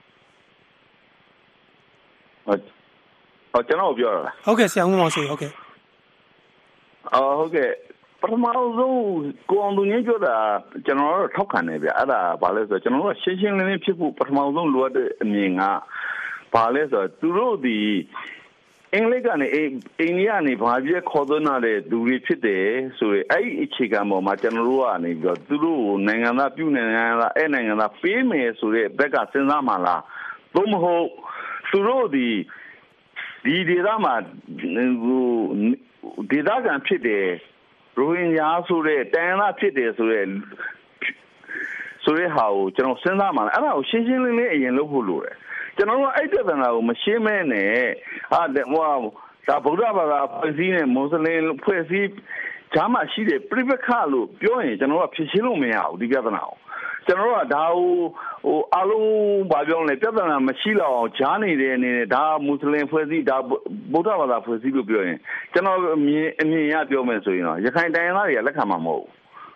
ဟုတ်ဟုတ်ကျွန်တော်ပြောရလားဟုတ်ကဲ့ဆရာဦးမောင်ဆိုဟုတ်ကဲ့အော်ဟုတ်ကဲ့ပထမဆုံးကိုအောင်သူငင်းပြောတာကျွန်တော်တို့ထောက်ခံနေဗျအဲ့ဒါဘာလဲဆိုတော့ကျွန်တော်တို့ရှင်းရှင်းလင်းလင်းဖြစ်ဖို့ပထမဆုံးလိုအပ်တဲ့အမြင်ကဘာလဲဆိုတော့သူတို့ဒီအင်္ဂလိပ်ကနေအိန္ဒိယကနေဘာပြည့်ခေါ်သွင်းလာတဲ့သူတွေဖြစ်တယ်ဆိုရင်အဲ့ဒီအခြေခံပေါ်မှာကျွန်တော်တို့ကနေပြီးတော့သူတို့နိုင်ငံသားပြုနိုင်ငံသားအဲ့နိုင်ငံသားပေးမယ်ဆိုတဲ့ဘက်ကစဉ်းစားမှလားသို့မဟုတ်သူတို့ဒီဒီဒေသမှာဟိုဒေသခံဖြစ်တယ်ရိုဟင်ဂျာဆိုတဲ့တန်လာဖြစ်တယ်ဆိုတဲ့ဆိုတဲ့ဟာကိုကျွန်တော်စဉ်းစားမှလားအဲ့ဒါကိုရှင်းရှင်းလင်းလင်းအရင်လုပ်ဖို့လိုတယ်ကျွန်တော်တို့အဲ့ပြဿနာကိုမရှင်းမဲနဲ့ဟာဟိုဒါဗုဒ္ဓဘာသာဖွဲ့စည်းနဲ့မွတ်စလင်ဖွဲ့စည်းဂျာမရှိတဲ့ပြိပခါလို့ပြောရင်ကျွန်တော်ကဖြစ်ရှင်းလို့မရဘူးဒီပြဿနာကိုကျွန်တော်တို့ကဒါဟိုဟိုအလုံးဘာပြောလဲပြဿနာမရှိတော့အောင်ဂျာနေတဲ့အနေနဲ့ဒါမွတ်စလင်ဖွဲ့စည်းဒါဗုဒ္ဓဘာသာဖွဲ့စည်းလို့ပြောရင်ကျွန်တော်အမြင်အမြင်ရပြောမယ်ဆိုရင်တော့ရခိုင်တိုင်းသားတွေကလက်ခံမှာမဟုတ်ဘူး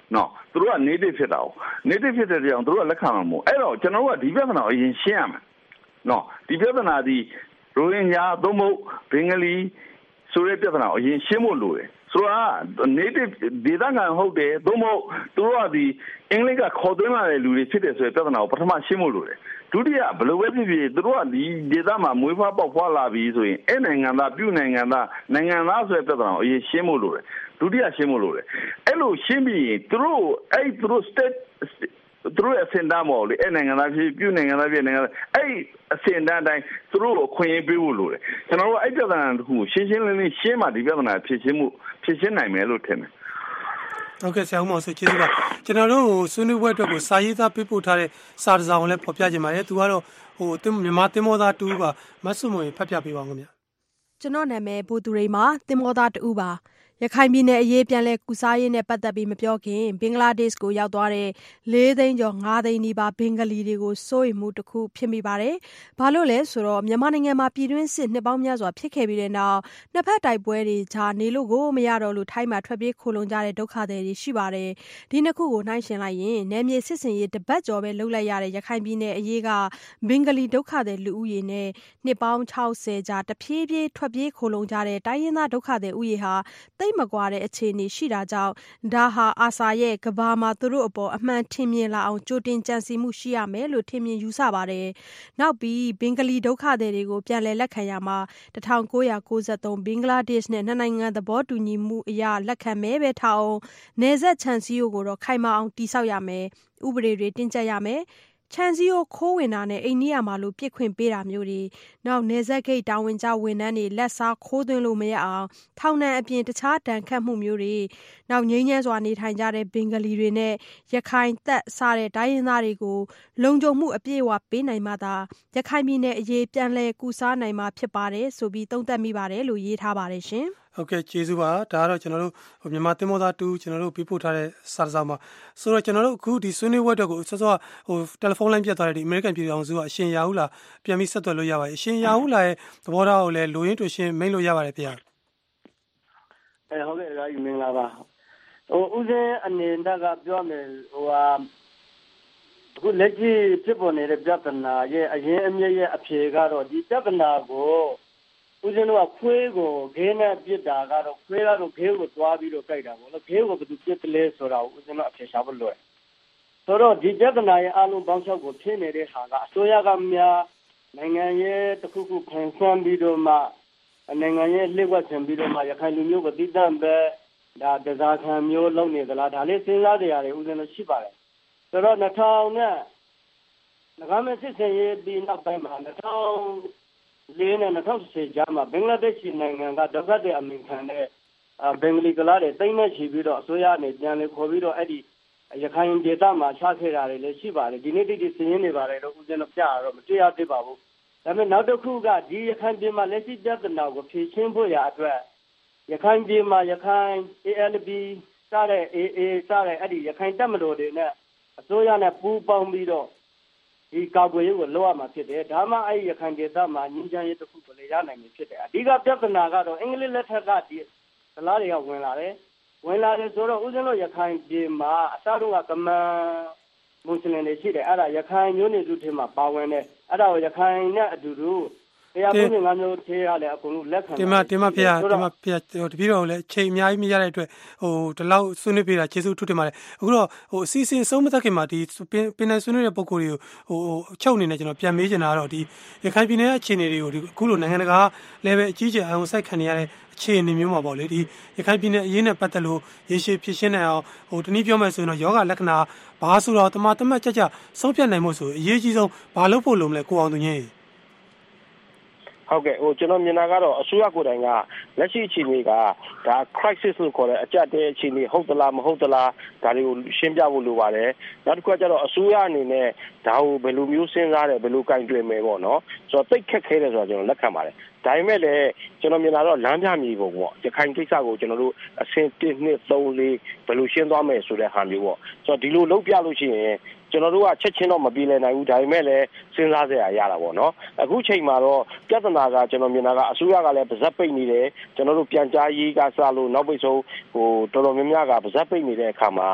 နော်သူတို့က native ဖြစ်တာ။ native ဖြစ်တဲ့ကြောင့်သူတို့ကလက်ခံမှာမဟုတ်အဲ့တော့ကျွန်တော်တို့ကဒီပြဿနာကိုအရင်ရှင်းရမယ်နော်ဒီပြဿနာဒီရိုဟင်ဂျာသို့မဟုတ်ဘင်္ဂလီဆိုတဲ့ပြဿနာကိုအရင်ရှင်းဖို့လိုတယ်ဆိုတော့ native ဒေသခံဟုတ်တယ်သို့မဟုတ်သူတို့ကဒီအင်္ဂလိပ်ကခေါ်သွင်းလာတဲ့လူတွေဖြစ်တယ်ဆိုတဲ့ပြဿနာကိုပထမရှင်းဖို့လိုတယ်ဒုတိယဘယ်လိုပဲဖြစ်ဖြစ်သူတို့ကဒီဒေသမှာမွေးဖွားပေါက်ဖွားလာပြီးဆိုရင်အဲ့နိုင်ငံသားပြုနိုင်ငံသားနိုင်ငံသားဆိုတဲ့ပြဿနာကိုအရင်ရှင်းဖို့လိုတယ်ဒုတိယရှင်းဖို့လိုတယ်အဲ့လိုရှင်းပြီးရင်သူတို့အဲ့သူတို့ state သူတို့အစင်တမ်းပေါ့လေအဲ့နိုင်ငံသားဖြစ်ပြုနိုင်ငံသားဖြစ်နိုင်ငံသားအဲ့အစင်တမ်းတိုင်းသူတို့ကိုခွင့်ရေးပေးဖို့လိုတယ်ကျွန်တော်တို့အဲ့ပြဿနာတခုရှင်းရှင်းလင်းလင်းရှင်းမှဒီပြဿနာဖြေရှင်းမှုဖြေရှင်းနိုင်မယ်လို့ထင်တယ်ဟုတ်ကဲ့ဆရာဦးမောင်ဆွေကျေးဇူးပါကျွန်တော်တို့ဆွေးနွေးပွဲအတွက်ကိုစာရေးသားပေးပို့ထားတဲ့စာတစ်စောင်ကိုလည်းဖော်ပြခြင်းပါတယ်သူကတော့ဟိုမြန်မာတင်မောသားတူပါမဆုမွေဖတ်ပြပေးပါဦးခင်ဗျာကျွန်တော်နာမည်ဘူသူရိမာတင်မောသားတူပါရခိုင်ပြည်နယ်အရေးပြန်လဲကုစားရေးနဲ့ပတ်သက်ပြီးမပြောခင်ဘင်္ဂလားဒေ့ရှ်ကိုရောက်သွားတဲ့လေးသိန်းကျော်ငါးသိန်းနီးပါးဘင်္ဂလီတွေကိုစိုးရိမ်မှုတစ်ခုဖြစ်မိပါတယ်။ဘာလို့လဲဆိုတော့မြန်မာနိုင်ငံမှာပြည်တွင်းစစ်နှစ်ပေါင်းများစွာဖြစ်ခဲ့ပြီးတဲ့နောက်နှစ်ဖက်တိုက်ပွဲတွေဂျာနေလို့ကိုမရတော့လို့ထိုင်းမှာထွက်ပြေးခိုလုံကြတဲ့ဒုက္ခသည်တွေရှိပါတယ်။ဒီနှစ်ခုကိုနှိုင်းယှဉ်လိုက်ရင်နယ်မြေစစ်စင်ရေးတပတ်ကျော်ပဲလှုပ်လိုက်ရတဲ့ရခိုင်ပြည်နယ်အရေးကဘင်္ဂလီဒုက္ခသည်လူဦးရေနဲ့နှစ်ပေါင်း၆၀ကြာတဖြည်းဖြည်းထွက်ပြေးခိုလုံကြတဲ့တိုင်းရင်းသားဒုက္ခသည်ဦးရေဟာသိမကွာတဲ့အခြေအနေရှိတာကြောင့်ဒါဟာအာဆာရဲ့ကဘာမှာသူတို့အပေါ်အမှန်ထင်မြင်လာအောင်ကြိုတင်ကြံစည်မှုရှိရမယ်လို့ထင်မြင်ယူဆပါတယ်။နောက်ပြီးဘင်္ဂလီဒုက္ခသည်တွေကိုပြန်လည်လက်ခံရမှာ၁၉၉၃ဘင်္ဂလားဒေ့ရှ်နဲ့နှစ်နိုင်ငံသဘောတူညီမှုအရလက်ခံမဲပဲထားအောင်နယ်စပ်ခြံစည်းရိုးကိုတော့ခိုင်မာအောင်တိဆောက်ရမယ်။ဥပဒေတွေတင်းကျပ်ရမယ်။ခြံစည်းရိုးခိုးဝင်တာနဲ့အိန္ဒိယမှာလိုပြစ်ခွင့်ပေးတာမျိုးတွေနောက်နယ်စပ်ဂိတ်တာဝန်ကျဝန်ထမ်းတွေလက်စားခိုးသွင်းလို့မရအောင်ထောင်ဒဏ်အပြင်တခြားဒဏ်ခတ်မှုမျိုးတွေနောက်ငြိမ်းချမ်းစွာနေထိုင်ကြတဲ့ဘင်္ဂလီတွေနဲ့ရခိုင်သက်စားတဲ့တိုင်းရင်းသားတွေကိုလုံခြုံမှုအပြည့်အဝပေးနိုင်မှသာရခိုင်ပြည်နယ်အရေးပြန်လည်ကူစားနိုင်မှာဖြစ်ပါတယ်ဆိုပြီးသုံးသပ်မိပါတယ်လို့ရေးထားပါတယ်ရှင်ဟုတ်ကဲ့ကျေးဇူးပါဒါကတော့ကျွန်တော်တို့မြန်မာတင်မောသားတူကျွန်တော်တို့ပြပို့ထားတဲ့စာစာမှာဆိုတော့ကျွန်တော်တို့အခုဒီဆွေးနွေးပွဲအတွက်ကိုစောစောဟိုတယ်လီဖုန်းလိုင်းပြတ်သွားတဲ့ဒီ American ပြည်အောင်စုကအရှင်ရာဟုလာပြန်ပြီးဆက်သွယ်လို့ရပါတယ်အရှင်ရာဟုလာရဲ့သဘောထားကိုလည်းလူရင်းတူရှင်းမိတ်လို့ရပါတယ်ဗျာအဲဟုတ်ကဲ့ဒါကြီးမင်္ဂလာပါဟိုဦးစင်းအနေနဲ့ကပြောမယ်ဟိုဟာအခုလက်ရှိဖြစ်ပေါ်နေတဲ့ပြဿနာရဲ့အရင်အမြစ်ရဲ့အဖြေကတော့ဒီပြဿနာကိုဦးဇင်းတို့ကခွေးကိုဂဲနဲ့ပြစ်တာကတော့ခွေးကတော့ဂဲကိုသွားပြီးတော့ကြိုက်တာပေါ့နော်ဂဲကိုဘယ်သူပြစ်တယ်လဲဆိုတာကိုဦးဇင်းတို့အဖြေရှာဖို့လိုတယ်ဆိုတော့ဒီပြဿနာရဲ့အလုံးပေါင်းချုပ်ကိုဖြစ်နေတဲ့ဟာကအစိုးရကများနိုင်ငံရဲ့တစ်ခုခုဖန်ဆင်းပြီးတော့မှနိုင်ငံရဲ့လှည့်ဝက်ဆင်ပြီးတော့မှရခိုင်လူမျိုးကိုတည်တံ့ပဲဒါတစားခံမျိုးလုပ်နေသလားဒါလေးစဉ်းစားကြရတယ်ဦးဇင်းတို့ရှိပါတယ်ဆိုတော့၂၀၀၀နဲ့ငကားမဲ့စစ်စင်ရေးပြီးနောက်ပိုင်းမှာ၂၀၀၀လေးနဲ့၂၀၁၀ကြားမှာဘင်္ဂလားဒေ့ရှ်နိုင်ငံကဒုက္ခသည်အမင်ခံတဲ့ဘင်္ဂလီကလာတွေတိမ့်မဲ့ချီပြီးတော့အစိုးရအနေပြန်လေခေါ်ပြီးတော့အဲ့ဒီရခိုင်ဒေသမှာချခဲ့တာတွေလည်းရှိပါတယ်ဒီနေ့တိတိစည်ရင်းနေပါတယ်တော့ဦးဇင်းတို့ပြရတော့မတွေ့ရသေးပါဘူးဒါပေမဲ့နောက်တစ်ခုကဒီရခိုင်ပြည်မှာလက်ရှိပြဿနာကိုဖြေရှင်းဖို့ရအတွက်ရခိုင်ပြည်မှာရခိုင် A L P စတဲ့ A A စတဲ့အဲ့ဒီရခိုင်တပ်မတော်တွေနဲ့အစိုးရနဲ့ပူးပေါင်းပြီးတော့ဒီကာကွယ်ရေးကိုလောက်ရမှာဖြစ်တယ်ဒါမှအဲ့ဒီရခိုင်ဒေသမှာငြိမ်းချမ်းရေးတစ်ခုကိုလည်းရနိုင်မှာဖြစ်တယ်အဓိကပြဿနာကတော့အင်္ဂလိပ်လက်ထက်ကဒီဒလားတွေကဝင်လာတယ်ဝင်လာတယ်ဆိုတော့ဦးဇင်းတို့ရခိုင်ပြည်မှာအစားတော့ကမန်မွတ်စလင်တွေရှိတယ်အဲ့ဒါရခိုင်မျိုးနွယ်စုထဲမှာပါဝင်တယ်အဲ့ဒါကိုရခိုင်နဲ့အတူတူတရားပုံစံငါမျိုးသေးရတယ်အကုန်လုံးလက်ခံတယ်တင်မတင်မဖေရတင်မဖေရတပည့်တော်လည်းချိန်အများကြီးမရတဲ့အတွက်ဟိုဒီလောက်ဆွေးနွေးပေးတာကျေးဇူးထူးတင်ပါတယ်အခုတော့ဟိုအစီအစဉ်ဆုံးမသက်ခင်မှာဒီပင်နယ်ဆွေးနွေးတဲ့ပုံကိုယ်တွေကိုဟိုအချုပ်အနေနဲ့ကျွန်တော်ပြန်မေးချင်တာကတော့ဒီရခိုင်ပြည်နယ်ရဲ့အခြေအနေတွေကိုဒီအခုလိုနိုင်ငံတကာလည်းပဲအကြီးကျယ်အအောင်စိုက်ခံနေရတဲ့အခြေအနေမျိုးမှာပေါ့လေဒီရခိုင်ပြည်နယ်အရေးနဲ့ပတ်သက်လို့ရေရှည်ဖြစ်ရှင်းနိုင်အောင်ဟိုတနည်းပြောမယ်ဆိုရင်တော့ယောဂလက္ခဏာဘာဆိုတော့တမတမတ်ကြကြဆုံးဖြတ်နိုင်မှုဆိုအရေးကြီးဆုံးဘာလို့ဖို့လို့မလဲကိုအောင်သူညင်းဟုတ်ကဲ့ဟိုကျွန်တော်မြင်တာကတော့အစိုးရကိုယ်တိုင်ကလက်ရှိအခြေအနေကဒါ crisis လို့ခေါ်တဲ့အကြက်တဲ့အခြေအနေဟုတ်သလားမဟုတ်သလားဒါတွေကိုရှင်းပြဖို့လိုပါတယ်နောက်တစ်ခုကကျတော့အစိုးရအနေနဲ့ဒါကိုဘယ်လိုမျိုးစဉ်းစားတယ်ဘယ်လိုကင်တွယ်မယ်ပေါ့နော်ဆိုတော့တိတ်ခက်ခဲတယ်ဆိုတော့ကျွန်တော်လက်ခံပါတယ်ဒါပေမဲ့လည်းကျွန်တော်မြင်တာတော့လမ်းပြမြေပုံပေါ့ရခိုင်ကိစ္စကိုကျွန်တော်တို့အဆင့်တစ်နှစ်သုံးလေးဘယ်လိုရှင်းသွားမယ်ဆိုတဲ့ဟာမျိုးပေါ့ဆိုတော့ဒီလိုလုပ်ပြလို့ရှိရင်ကျွန်တော်တို့ကချက်ချင်းတော့မပြေလည်နိုင်ဘူးဒါပေမဲ့လည်းစဉ်းစားစရာရတာပေါ့နော်အခုချိန်မှာတော့ပြဿနာကကျွန်တော်မြင်တာကအစိုးရကလည်းပါဇက်ပိတ်နေတယ်ကျွန်တော်တို့ပြန်ကြားရေးကစလို့နောက်ပိတ်ဆုံးဟိုတော်တော်များများကပါဇက်ပိတ်နေတဲ့အခါမှာကျ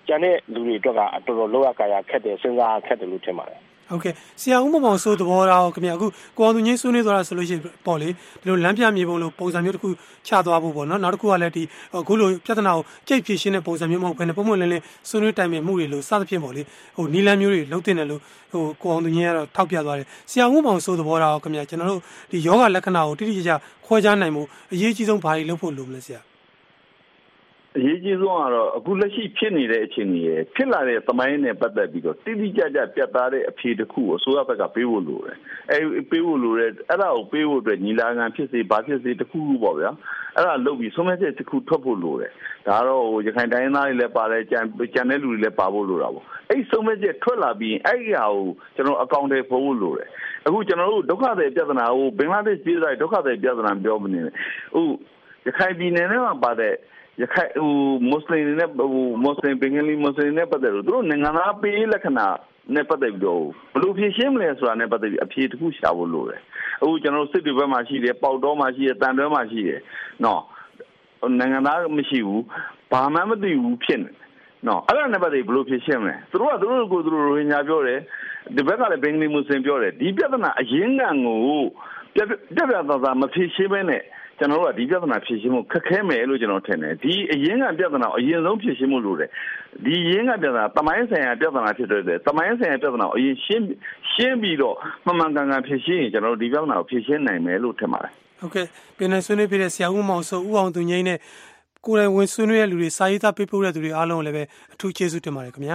ကျန်တဲ့လူတွေအတွက်ကအတော်တော်လောက်ရကာရခက်တယ်စဉ်းစားခက်တယ်လို့ထင်ပါတယ်ဟုတ်ကဲ့ဆရာဦးမောင်မောင်ဆိုသဘောထားခင်ဗျာအခုကိုအောင်သူငင်းဆွေးနွေးသွားတာဆိုလို့ရှိရင်ပေါ့လေဒီလိုလမ်းပြမြေပုံလိုပုံစံမျိုးတစ်ခုချသွားဖို့ပေါ့နော်နောက်တစ်ခုကလည်းဒီအခုလိုပြဿနာကိုကြိတ်ဖြေရှင်းတဲ့ပုံစံမျိုးမဟုတ်ဘဲနဲ့ပုံမှန်လင်းလင်းဆွေးနွေးတိုင်ပင်မှုတွေလို့စသဖြင့်ပေါ့လေဟိုနီလန်းမျိုးတွေလုံးတင်တယ်လို့ဟိုကိုအောင်သူငင်းကတော့ထောက်ပြသွားတယ်ဆရာဦးမောင်ဆိုသဘောထားခင်ဗျာကျွန်တော်တို့ဒီယောဂလက္ခဏာကိုတိတိကျကျခွဲခြားနိုင်မှုအရေးကြီးဆုံးဘာတွေလုပ်ဖို့လိုမလဲဆရာအရေးကြီးဆုံးကတော့အခုလက်ရှိဖြစ်နေတဲ့အခြေအနေရဖြစ်လာတဲ့သမိုင်းနဲ့ပတ်သက်ပြီးတော့တိတိကျကျပြတ်သားတဲ့အဖြေတစ်ခုကိုအစိုးရဘက်ကပေးဖို့လိုတယ်အဲပေးဖို့လိုတယ်အဲ့ဒါကိုပေးဖို့အတွက်ညီလာခံဖြစ်စေဘာဖြစ်စေတစ်ခုခုပေါ့ဗျာအဲ့ဒါလုပ်ပြီးဆုံးဖြတ်ချက်တစ်ခုထွက်ဖို့လိုတယ်ဒါတော့ဟိုရခိုင်တိုင်းသားတွေလည်းပါတယ်ကြံကြံတဲ့လူတွေလည်းပါဖို့လိုတာပေါ့အဲ့ဆုံးဖြတ်ချက်ထွက်လာပြီးအဲ့ဒီဟာကိုကျွန်တော်အကောင့်ထဲပို့ဖို့လိုတယ်အခုကျွန်တော်တို့ဒုက္ခတွေပြဿနာကိုဘင်္ဂလားဒေ့ရှ်ပြည်သားဒုက္ခတွေပြဿနာပြောမနေနဲ့ဟိုရခိုင်ပြည်နယ်ထဲမှာပါတဲ့ရခိုင်ဟိုမွတ်စလင်တွေနဲ့ဟိုမွတ်စလင်ဘင်္ဂလီမွတ်စလင်နဲ့ပတ်သက်လို့သူတို့နိုင်ငံသားပေးလက္ခဏာနဲ့ပတ်သက်ပြီးတော့ဘယ်လိုဖြေရှင်းမလဲဆိုတာနဲ့ပတ်သက်ပြီးအဖြေတစ်ခုရှာဖို့လိုတယ်အခုကျွန်တော်စစ်တွေဘက်မှာရှိတယ်ပေါက်တော်မှာရှိတယ်တန်တွဲမှာရှိတယ်နော်နိုင်ငံသားမရှိဘူးဘာမှမသိဘူးဖြစ်နေနော်အဲ့ဒါနဲ့ပတ်သက်ပြီးဘယ်လိုဖြေရှင်းမလဲသူတို့ကသူတို့ကိုသူတို့ရိုဟင်ဂျာပြောတယ်ဒီဘက်ကလည်းဘင်္ဂလီမွတ်စလင်ပြောတယ်ဒီပြဿနာအရင်းခံကိုပြပြပြသားသားမဖြေရှင်းဘဲနဲ့ကျွန်တော်တို့ကဒီပြဿနာဖြေရှင်းမှုခက်ခဲမယ်လို့ကျွန်တော်ထင်တယ်ဒီအရင်ကပြဿနာအရင်ဆုံးဖြေရှင်းမှုလို့တယ်ဒီရင်းကပြဿနာတမိုင်းဆိုင်ရာပြဿနာဖြစ်တဲ့တမိုင်းဆိုင်ရာပြဿနာအရင်ရှင်းရှင်းပြီးတော့မှန်မှန်ကန်ကန်ဖြေရှင်းရင်ကျွန်တော်တို့ဒီပြဿနာကိုဖြေရှင်းနိုင်မယ်လို့ထင်ပါတယ်ဟုတ်ကဲ့ပြည်နယ်ဆွေးနွေးပြတဲ့ဆရာဦးမောင်ဆိုဦးအောင်သူငိမ့်နဲ့ကိုယ်တိုင်ဝင်ဆွေးနွေးတဲ့လူတွေစာရေးသားပေးပို့တဲ့သူတွေအားလုံးကိုလည်းပဲအထူးကျေးဇူးတင်ပါတယ်ခင်ဗျာ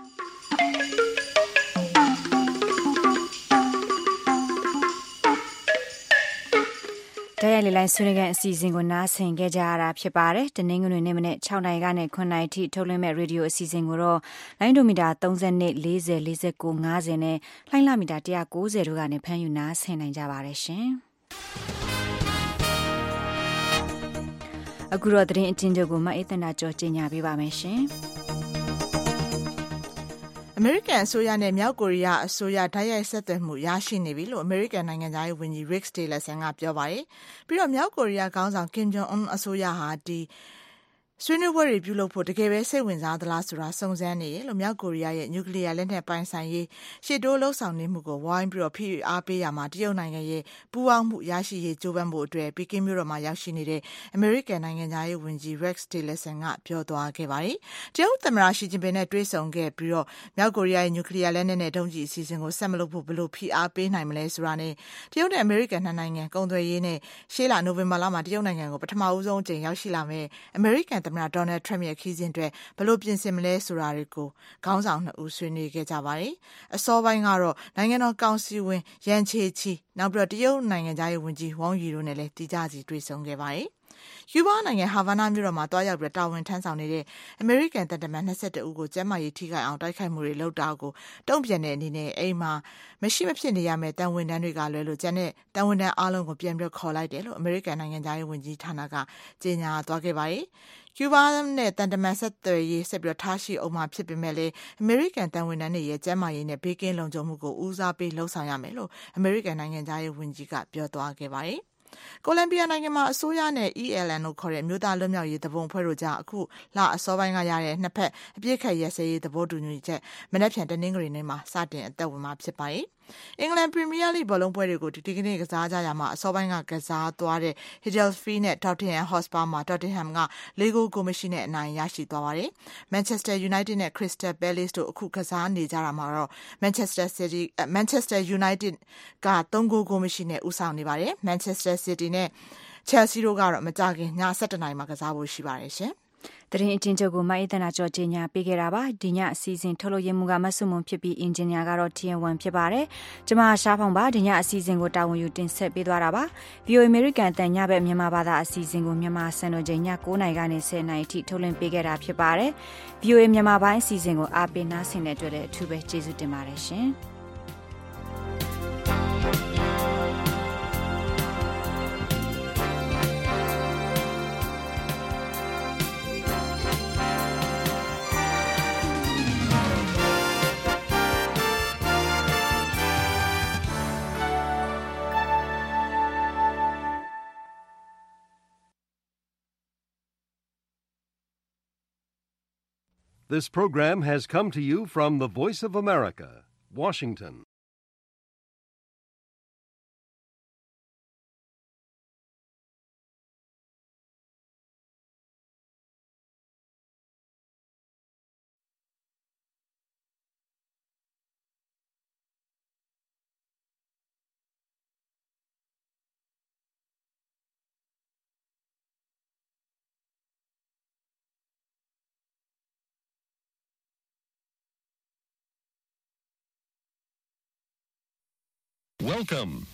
တရားလီလိုင်းဆွေးနွေးခန်းအစီအစဉ်ကိုနားဆင်ကြကြရတာဖြစ်ပါတယ်။တနင်္ဂနွေနေ့မနေ့၆နာရီကနေခုနှစ်နာရီထိထုတ်လွှင့်မဲ့ရေဒီယိုအစီအစဉ်ကိုတော့လိုင်းဒိုမီတာ၃၂ ၄၀ ၄၉ ၅၀နဲ့လှိုင်းလမီတာ၁၉၀တို့ကနေဖမ်းယူနားဆင်နိုင်ကြပါတယ်ရှင်။အခုတော့သတင်းအကျဉ်းချုပ်ကိုမအေးသန္တာကျော်ကြီးညာပေးပါမယ်ရှင်။အမေရိကန်အစိုးရနဲ့မြောက်ကိုရီးယားအစိုးရဓာတ်ရိုက်ဆက်သွယ်မှုရရှိနေပြီလို့အမေရိကန်နိုင်ငံသားရေးဝန်ကြီး Rex Tillerson ကပြောပါတယ်။ပြီးတော့မြောက်ကိုရီးယားခေါင်းဆောင် Kim Jong Un အစိုးရဟာဒီဆွေးနွေးပွဲတွေပြုလုပ်ဖို့တကယ်ပဲစိတ်ဝင်စားသလားဆိုတာစုံစမ်းနေတယ်လို့မြောက်ကိုရီးယားရဲ့နျူကလ িয়ার လက်နက်ပိုင်ဆိုင်ရေးရှေ့တိုးလှုပ်ဆောင်နေမှုကိုဝိုင်းပြီးတော့ဖိအားပေးရမှာတရုတ်နိုင်ငံရဲ့ပူးပေါင်းမှုရရှိရေးကြိုးပမ်းဖို့အတွက်ပီကင်းမြို့တော်မှာရောက်ရှိနေတဲ့အမေရိကန်နိုင်ငံသားရေးဝန်ကြီး Rex Tillerson ကပြောသွားခဲ့ပါတယ်။တရုတ်သမ္မတရှီကျင်ပင်နဲ့တွေ့ဆုံခဲ့ပြီးတော့မြောက်ကိုရီးယားရဲ့နျူကလ িয়ার လက်နက်နဲ့ဒုံးကျည်အစီအစဉ်ကိုဆက်မလုပ်ဖို့ဘယ်လိုဖိအားပေးနိုင်မလဲဆိုတာနဲ့တရုတ်နဲ့အမေရိကန်နှစ်နိုင်ငံကုန်သွယ်ရေးနဲ့ရှေ့လနိုဝင်ဘာလမှာတရုတ်နိုင်ငံကိုပထမဦးဆုံးအကြိမ်ရောက်ရှိလာမယ့်အမေရိကန်သမ္မတ Donald Trumpခီးစဉ်အတွက်ဘလို့ပြင်ဆင်မလဲဆိုတာတွေကိုခေါင်းဆောင်နှစ်ဦးဆွေးနွေးခဲ့ကြပါတယ်။အစောပိုင်းကတော့နိုင်ငံတော်ကောင်စီဝင်ရန်ချေချီနောက်ပြီးတော့တရုတ်နိုင်ငံသားရေးဝန်ကြီးဝမ်ယီတို့နဲ့လည်းတီးကြစီတွေ့ဆုံခဲ့ပါတယ်။ကျူးဘားနိုင်ငံဟာဗာနာမြို့တော်မှာတွားရောက်ပြီးတာဝန်ထမ်းဆောင်နေတဲ့အမေရိကန်တပ်သား၂၁ဦးကိုကျန်းမာရေးထိခိုက်အောင်တိုက်ခိုက်မှုတွေလုပ်တာကိုတုံ့ပြန်တဲ့အနေနဲ့အိမ်မှာမရှိမဖြစ်နေရမယ့်တန်ဝန်တန်းတွေကလွယ်လို့ကျန်တဲ့တန်ဝန်တန်းအားလုံးကိုပြန်ပြီးခေါ်လိုက်တယ်လို့အမေရိကန်နိုင်ငံသားရေးဝန်ကြီးဌာနကကြေညာသွားခဲ့ပါတယ်။ကျူးဘားနဲ့တန်တမန်ဆက်သွယ်ရေးဆက်ပြီးထားရှိအောင်မှာဖြစ်ပေမဲ့လည်းအမေရိကန်တန်ဝန်တန်းတွေရဲ့ကျန်းမာရေးနဲ့ဘေးကင်းလုံခြုံမှုကိုဦးစားပေးလှုံ့ဆော်ရမယ်လို့အမေရိကန်နိုင်ငံသားရေးဝန်ကြီးကပြောသွားခဲ့ပါတယ်။ကိုလံဘီယာနိုင်ငံမှာအစိုးရနဲ့ E L N တို့ခေါ်တဲ့မြို့သားလွတ်မြောက်ရေးသဘုံအဖွဲ့တို့ကြားအခုလအစောပိုင်းကရတဲ့နှစ်ဖက်အပြစ်ခတ်ရဲစဲရေးသဘောတူညီချက်မနက်ဖြန်တနင်္ဂနွေနေ့မှာစတင်အသက်ဝင်မှာဖြစ်ပါတယ်။အင်္ဂလန်ပရီးမီးယားလိဘောလုံးပွဲတွေကိုဒီကနေ့ကစားကြရမှာအစောပိုင်းကကစားသွားတဲ့ Huddersfield နဲ့ Tottenham Hotspur မှာ Tottenham ကလေးဂိုးကိုမရှိနဲ့အနိုင်ရရှိသွားပါတယ်။ Manchester United နဲ့ Crystal Palace တို့အခုကစားနေကြတာမှာတော့ Manchester City Manchester United ကသုံးဂိုးကိုမရှိနဲ့ဦးဆောင်နေပါတယ်။ Manchester City နဲ့ Chelsea တို့ကတော့မကြခင်ည၁၁နာရီမှာကစားဖို့ရှိပါတယ်ရှင်။သတင်းအကျဉ်းချုပ်ကိုမအေးသနာကျော်ကြီးညာပေးခဲ့တာပါဒီညအစီအစဉ်ထုတ်လို့ရမှုကမဆုမွန်ဖြစ်ပြီးအင်ဂျင်နီယာကတော့ T N one ဖြစ်ပါတယ်ကျမရှားဖောင်ပါဒီညအစီအစဉ်ကိုတာဝန်ယူတင်ဆက်ပေးသွားတာပါ V O A American တန်ညဘက်မြန်မာဘာသာအစီအစဉ်ကိုမြန်မာစံတော်ချိန်ည၉နာရီကနေ၁၀နာရီထိထုတ်လွှင့်ပေးခဲ့တာဖြစ်ပါတယ် V O A မြန်မာပိုင်းအစီအစဉ်ကိုအားပေးနားဆင်တဲ့အတွက်လည်းအထူးပဲကျေးဇူးတင်ပါတယ်ရှင် This program has come to you from the Voice of America, Washington. Welcome.